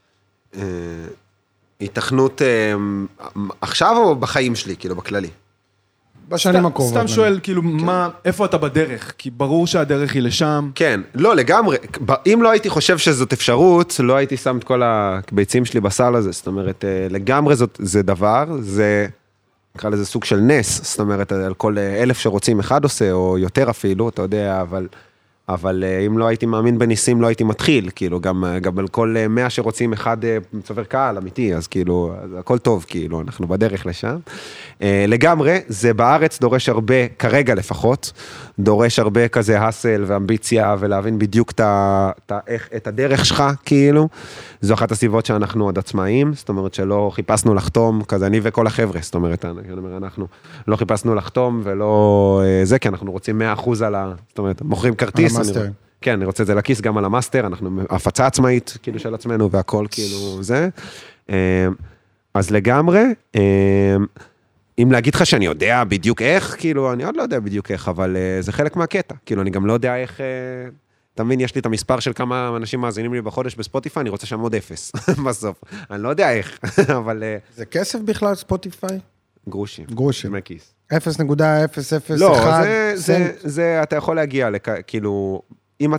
היתכנות עכשיו או בחיים שלי, כאילו, בכללי? בשנים הקרובות. סתם שואל, כאילו, איפה אתה בדרך? כי ברור שהדרך היא לשם. כן, לא, לגמרי. אם לא הייתי חושב שזאת אפשרות, לא הייתי שם את כל הביצים שלי בסל הזה. זאת אומרת, לגמרי זה דבר, זה, נקרא לזה סוג של נס. זאת אומרת, על כל 1,000 שרוצים אחד עושה, או יותר אפילו, אתה יודע, אבל אם לא הייתי מאמין בניסים, לא הייתי מתחיל, כאילו, גם על כל 100 שרוצים אחד צובר קהל, אמיתי, אז כאילו, הכל טוב, כאילו, אנחנו בדרך לשם. לגמרי, זה בארץ דורש הרבה, כרגע לפחות, דורש הרבה כזה הסל ואמביציה, ולהבין בדיוק את הדרך שלך, כאילו. זו אחת הסיבות שאנחנו עוד עצמאים, זאת אומרת שלא חיפשנו לחתום, כזה אני וכל החבר'ה, זאת אומרת, אנחנו לא חיפשנו לחתום, ולא זה, כי אנחנו רוצים 100% זאת אומרת, מוכרים כרטיס. כן, אני רוצה את זה לכיס גם על המאסטר, אנחנו הפצה עצמאית, כאילו, של עצמנו, והכל, כאילו, זה. אז לגמרי, אם להגיד לך שאני יודע בדיוק איך, כאילו, אני עוד לא יודע בדיוק איך, אבל זה חלק מהקטע. כאילו, אני גם לא יודע איך, אתה מבין, יש לי את המספר של כמה אנשים מאזינים לי בחודש בספוטיפיי, אני רוצה שם עוד 0, בסוף. אני לא יודע איך, אבל... זה כסף בכלל, ספוטיפיי? גרושים. גרושים. מכיס. 0.001. לא, זה, אתה יכול להגיע, כאילו, אם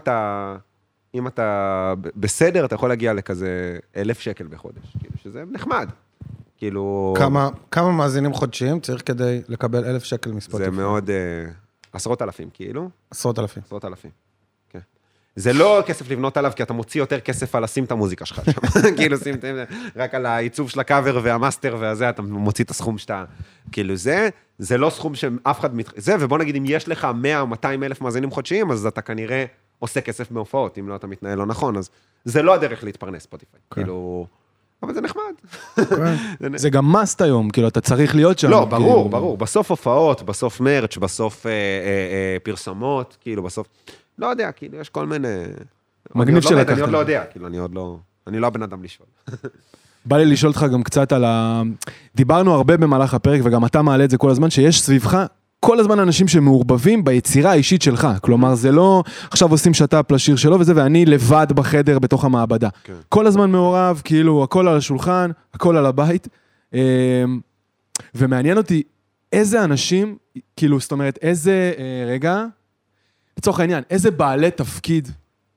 אתה בסדר, אתה יכול להגיע לכזה 1,000 שקל בחודש, כאילו, שזה נחמד. כאילו... כמה מאזינים חודשיים צריך כדי לקבל 1,000 שקל מספוטיפיי? זה מאוד... 10,000, כאילו. 10,000. 10,000, כן. זה לא כסף לבנות עליו, כי אתה מוציא יותר כסף על לשים את המוזיקה שלך שם. כאילו, שים רק על העיצוב של הקאבר והמאסטר והזה, אתה מוציא את הסכום שאתה... כאילו, זה לא סכום שאף אחד... זה, ובוא נגיד, אם יש לך 100 או 200 אלף מאזינים חודשיים, אז אתה כנראה עושה כסף מהופעות, אם לא אתה מתנהל לא נכון, אז זה לא הדרך להתפרנס, ספוטיפיי. כאילו... אבל זה נחמד. זה גם מאסט היום, כאילו, אתה צריך להיות שם. לא, ברור. בסוף הופעות, בסוף מרץ', בסוף פרסומות, כאילו, בסוף... לא יודע, כאילו, יש כל מיני... מגניב שלקחת. אני עוד לא יודע, כאילו, אני לא הבן אדם לשאול. בא לי לשאול אותך גם קצת על דיברנו הרבה במהלך הפרק, וגם אתה מעלה את זה כל הזמן, שיש סביבך כל הזמן אנשים שמעורבבים ביצירה האישית שלך. כלומר, זה לא עכשיו עושים שטאפ לשיר שלו וזה, ואני לבד בחדר בתוך המעבדה. כן. כל הזמן מעורב, כאילו, הכל על השולחן, הכל על הבית. ומעניין אותי איזה אנשים, כאילו, זאת אומרת, איזה, לצורך העניין, איזה בעלי תפקיד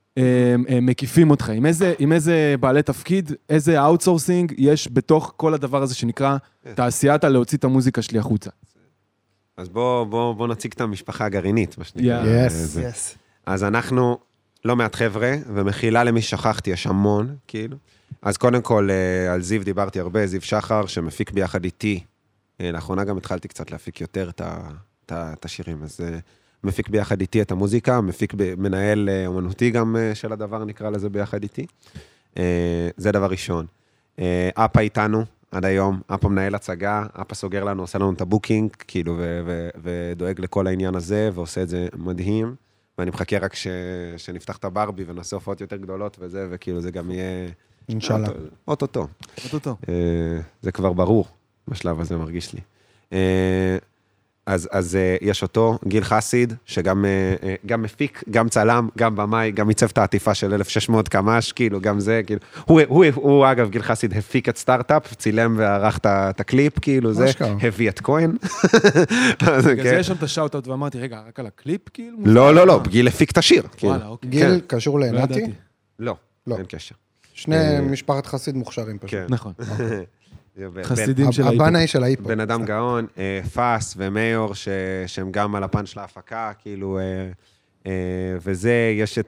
מקיפים אותך, עם איזה בעלי תפקיד, איזה אאוטסורסינג יש בתוך כל הדבר הזה שנקרא תעשיית להוציא את המוזיקה שלי החוצה. אז בוא נציג את המשפחה הגרעינית. Yes. אז אנחנו לא מעט חבר'ה, ומחילה למי שכחתי, יש המון, כאילו. אז קודם כל, על זיו דיברתי הרבה, זיו שחר, שמפיק ביחד איתי. לאחרונה גם התחלתי קצת להפיק יותר את השירים, אז מפיק ביחד איתי את המוזיקה, מנהל אומנותי גם של הדבר, נקרא לזה ביחד איתי. זה דבר ראשון. אפה איתנו, עד היום, אפה מנהל הצגה, אפה סוגר לנו, עושה לנו את הבוקינג, כאילו, ודואג לכל העניין הזה, ועושה את זה מדהים, ואני מחכה רק שנפתח את הברבי, ונעשה הופעות יותר גדולות וזה, וכאילו זה גם יהיה... אינשאללה. אוטוטו. זה כבר ברור, בשלב הזה מרגיש לי. אז יש אותו, גיל חסיד, שגם מפיק, גם צלם, גם במאי, גם ייצב את העטיפה של 1600 קמ"ש, כאילו, גם זה, כאילו, הוא אגב, גיל חסיד, הפיק את סטארט-אפ, צילם וערך את הקליפ, כאילו, זה, הביא את כהן. בגלל זה יש שם את השאוט-אוט, ואמרתי, רגע, רק על הקליפ, כאילו? לא, גיל הפיק את השיר. גיל קשור לעינתי? לא, אין קשר. שני משפחת חסיד מוכשרים פשוט. נכון. חסידים של ההיפופ. הבנאי של ההיפופ. בן אדם גאון, פס ומיור, שהם גם על הפן של ההפקה, כאילו, וזה, יש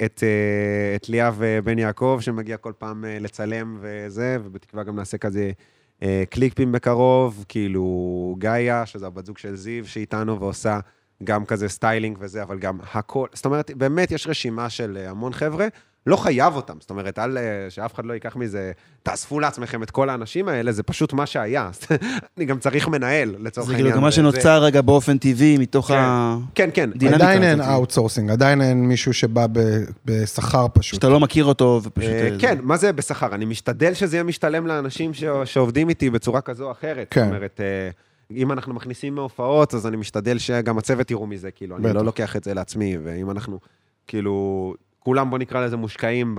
את ליאב בן יעקב, שמגיע כל פעם לצלם וזה, ובתקווה גם נעשה כזה קליקפים בקרוב, כאילו, גאיה, שזה הבת זוג של זיו, שאיתנו ועושה גם כזה סטיילינג וזה, אבל גם הכל, זאת אומרת, באמת יש רשימה של המון חבר'ה, לא חייב אותם, זאת אומרת, שאף אחד לא ייקח מזה, תאספו לעצמכם את כל האנשים האלה, זה פשוט מה שהיה. אני גם צריך מנהל, לצורך העניין. זה כאילו מה שנוצר רגע באופן טבעי, מתוך כן. עדיין אין אאוטסורסינג, עדיין אין מישהו שבא בשכר פשוט. שאתה לא מכיר אותו ופשוט... כן, מה זה בשכר? אני משתדל שזה יהיה משתלם לאנשים שעובדים איתי בצורה כזו או אחרת. זאת אומרת, אם אנחנו מכניסים מהופעות, אז אני משתדל שגם הצוות יראו מזה, כאילו, אני לא לוקח את זה לעצמי, ואם אנחנו, כאילו... כולם בוא נקרא לזה מושקעים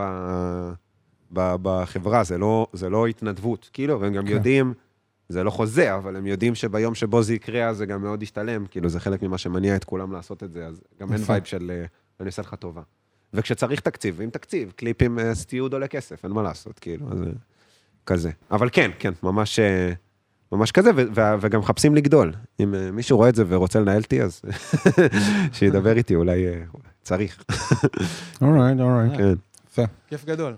בחברה, זה לא התנדבות, כאילו, והם גם יודעים, זה לא חוזה, אבל הם יודעים שביום שבו זה יקרה, זה גם מאוד ישתלם, כאילו, זה חלק ממה שמניע את כולם לעשות את זה, אז גם אין וייב של, אני עושה לך טובה. וכשצריך תקציב, עם תקציב, קליפים, סטיוד עולה כסף, אין מה לעשות, כאילו, אז כזה. אבל כן, ממש כזה, וגם מחפשים לגדול. אם מישהו רואה את זה ורוצה לנהל אותי, אז שידבר איתי, אולי צריך. אורייט. כן. כיף גדול.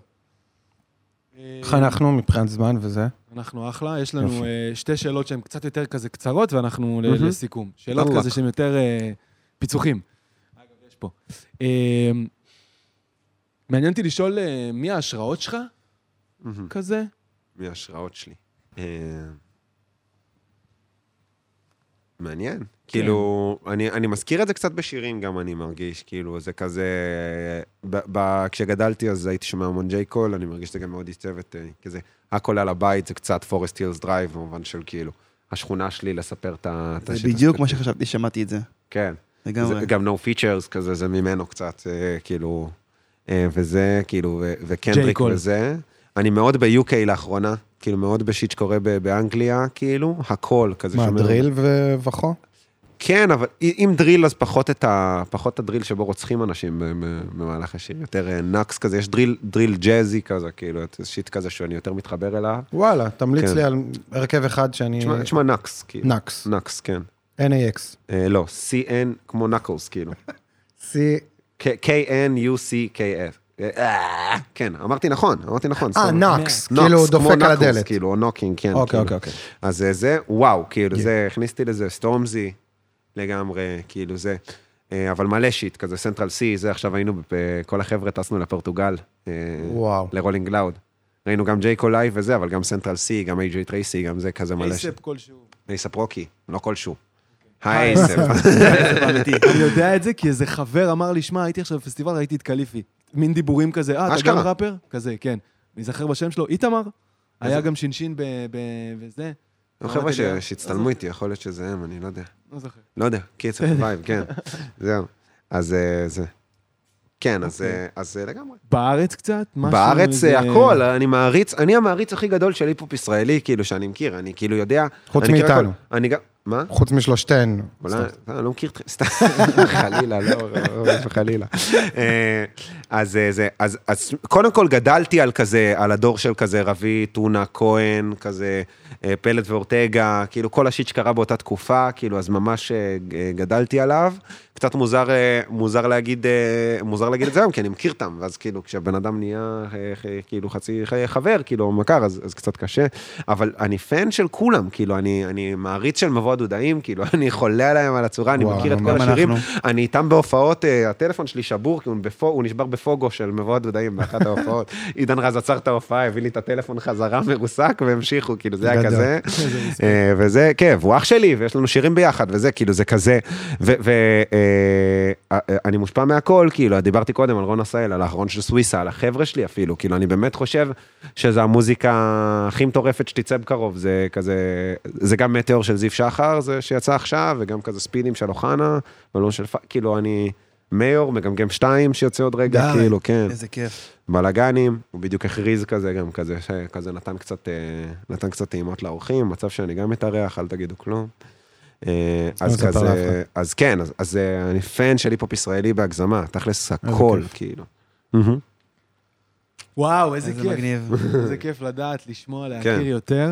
איך אנחנו מבחינת זמן וזה? אנחנו אחלה, יש לנו שתי שאלות שהן קצת יותר כזה קצרות, ואנחנו לסיכום. שאלות כזה שהן יותר פיצוחים. אגב, יש פה. מעניין אותי לשאול מי ההשראות שלך? כזה? מי ההשראות שלי? מעניין. כאילו, אני מזכיר את זה קצת בשירים גם, אני מרגיש, כאילו, זה כזה, כשגדלתי אז הייתי שומע המון ג'יי קול, אני מרגיש שזה גם מאוד יצבת, כזה, הכל על הבית, זה קצת פורסט הילס דרייב, במובן של כאילו, השכונה שלי לספר את השיט. זה בדיוק מה שחשבתי, שמעתי את זה. כן. גם no features כזה, זה ממנו קצת, כאילו, וזה, כאילו, וקנדריק וזה. אני מאוד ב-UK לאחרונה, כאילו מאוד בשיט שקורה באנגליה, כאילו, הכל כזה שומר. מה, דריל ובחו? כן, אבל אם דריל, אז פחות הדריל שבו רוצחים אנשים במהלך השיר, יותר נקס כזה, יש דריל ג'אזי כזה, כאילו, שיט כזה שאני יותר מתחבר אליו. וואלה, תמליץ לי על הרכב אחד שאני... תשמע נקס, כאילו. נקס. נקס, כן. N-A-X. לא, C-N כמו נקלס, כאילו. K-N-U-C-K-F. כן, אמרתי נכון. נוקס, כאילו דופק על הדלת. כאילו, או נוקינג, כן. אוקיי. אז זה, וואו, כאילו, זה, הכניסתי לזה, סטורמזי, לגמרי, כאילו זה, אבל מלא שיט, כזה, סנטרל סי, זה עכשיו היינו, כל החבר'ה טסנו לפורטוגל, לרולינג לאוד. ראינו גם ג'יי קול לייב וזה, אבל גם סנטרל סי, גם איי-ג'יי טרייסי, גם זה כזה מלא שיט. אייספ כלשהו. אייספ רוקי, לא כלשהו. האייספ. אני יודע את זה, כי איזה חבר אמר לי, שמע, הייתי עכשיו בפסטיבל, ראיתי את קליפי. מין דיבורים כזה, אתה גם ראפר? כזה, כן. אני זכר בשם שלו, איתמר? היה גם שינשין וזה. חבר'ה שהצטלמו איתי, יכול להיות שזה הם, אני לא יודע. לא זוכר. לא יודע, קיצר, וייב, כן. זהו. אז זה. כן, אז לגמרי. בארץ קצת? בארץ הכל, אני המעריץ הכי גדול של היפופ ישראלי, כאילו, שאני מכיר, אני כאילו יודע... חוץ מאיתנו. אני גם... מה? חוץ משלושתן. אני לא מכיר... חלילה, לא, חלילה. אז קודם כל גדלתי על כזה, על הדור של כזה רבי, טונה, כהן, כזה פלט ואורטגה, כאילו כל השיט שקרה באותה תקופה, כאילו אז ממש גדלתי עליו. קצת מוזר להגיד את זה היום, כי אני מכיר אותם, ואז כאילו כשהבן אדם נהיה כאילו חצי חבר, כאילו מכר, אז קצת קשה, אבל אני פן של כולם, כאילו אני מעריץ של מבוא הדודאים, כאילו אני חולה עליהם על הצורה, אני מכיר את כל השירים, אני איתם בהופעות, הטלפון שלי שבור, כי הוא נשבר בפוגו של מבוא הדודאים באחת ההופעות, עידן רז עצר את ההופעה, הביא לי את הטלפון חזרה מרוסק, והמשיכו, כאילו זה היה כזה, וזה, כן, הוא אח שלי, ויש לנו שירים ביחד, וזה, כאילו זה כזה, אני מושפע מהכל, כאילו, דיברתי קודם על רון עשאל, על האחרון של סוויסה, על החבר'ה שלי אפילו, כאילו, אני באמת חושב שזו המוזיקה הכי מטורפת שתצא בקרוב, זה כזה, זה גם מטאור של זיו שחר, זה שיצא עכשיו, וגם כזה ספידים של אוחנה, ולא של, כאילו, אני מאיור, מגמגם 2 שיוצא עוד רגע, כאילו, כן. איזה כיף. בלגנים, הוא בדיוק הכריז כזה, גם כזה, שכזה נתן קצת טעימות לאורחים, מצב שאני גם מתארח, אל תגידו כלום. אז כזה, אז כן, אז אני פן של היפ-הופ ישראלי בהגזמה, תכלס הכל, כאילו. וואו, איזה איזה כיף. מגניב. איזה כיף לדעת, לשמוע, להכיר יותר.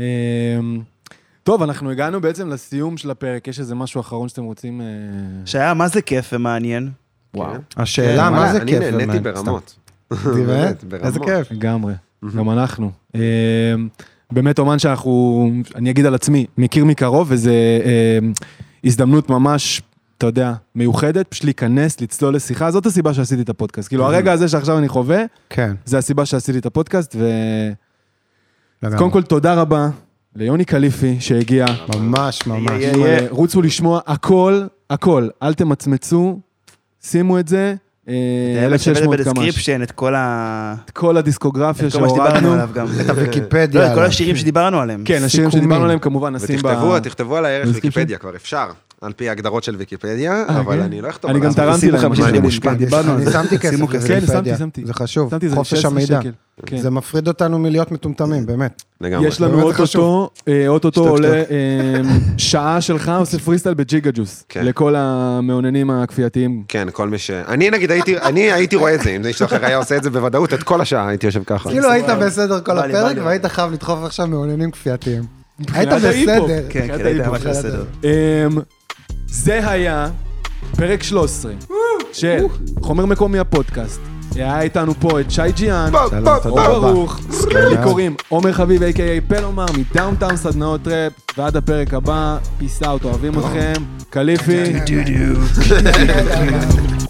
טוב, אנחנו הגענו בעצם לסיום של הפרק, יש איזה משהו אחרון שאתם רוצים... שהיה, מה זה כיף ומעניין? וואו. השאלה, מה זה כיף? אני נהניתי ברמות. באמת? איזה כיף. לגמרי, גם אנחנו. באמת אומן שאנחנו, אני אגיד על עצמי, מכיר מקרוב, וזו הזדמנות ממש, אתה יודע, מיוחדת, פשוט להיכנס, לצלול לשיחה, זאת הסיבה שעשיתי את הפודקאסט. כאילו, הרגע הזה שעכשיו אני חווה, זה הסיבה שעשיתי את הפודקאסט, קודם כל, תודה רבה ליוני קליפי שהגיע. ממש, ממש. רוצו לשמוע הכל, אל תמצמצו, שימו את זה, 1600 כמש. בדסקריפשן, את כל הדיסקוגרפיה שהורדנו. את הוויקיפדיה. את כל השירים שדיברנו עליהם. כן, השירים שדיברנו עליהם כמובן נשים תכתבו על הערך ויקיפדיה, כבר אפשר. על פי הגדרות של ויקיפדיה, אבל אני לא אכתוב. אני גם תרמתי להם. אני שמתי כסף לוויקיפדיה. זה חשוב, חופש המידע. זה מפריד אותנו מלהיות מטומטמים, באמת. יש לנו אוטוטו עולה שעה שלך עושה פריסטייל בג'יגה ג'וס. לכל המעוננים הכפייתיים. כן, כל מי ש... אני נגיד, אני הייתי רואה את זה, אם מישהו אחר היה עושה את זה בוודאות, את כל השעה הייתי יושב ככה. כאילו היית בסדר כל הפרק, והיית חייב לדחוף עכשיו מעוננים כפייתיים. היית בסדר. כן, היית ממש בסדר. זה היה פרק 13 של חומר מקומי הפודקאסט. היה איתנו פה את שי ג'יאן, אור ברוך, לי קוראים עומר חביב a.k.a. פלומר, מדאונטאון סדנאות טראפ, ועד הפרק הבא, פיס אאוט, אוהבים אתכם, קליפי.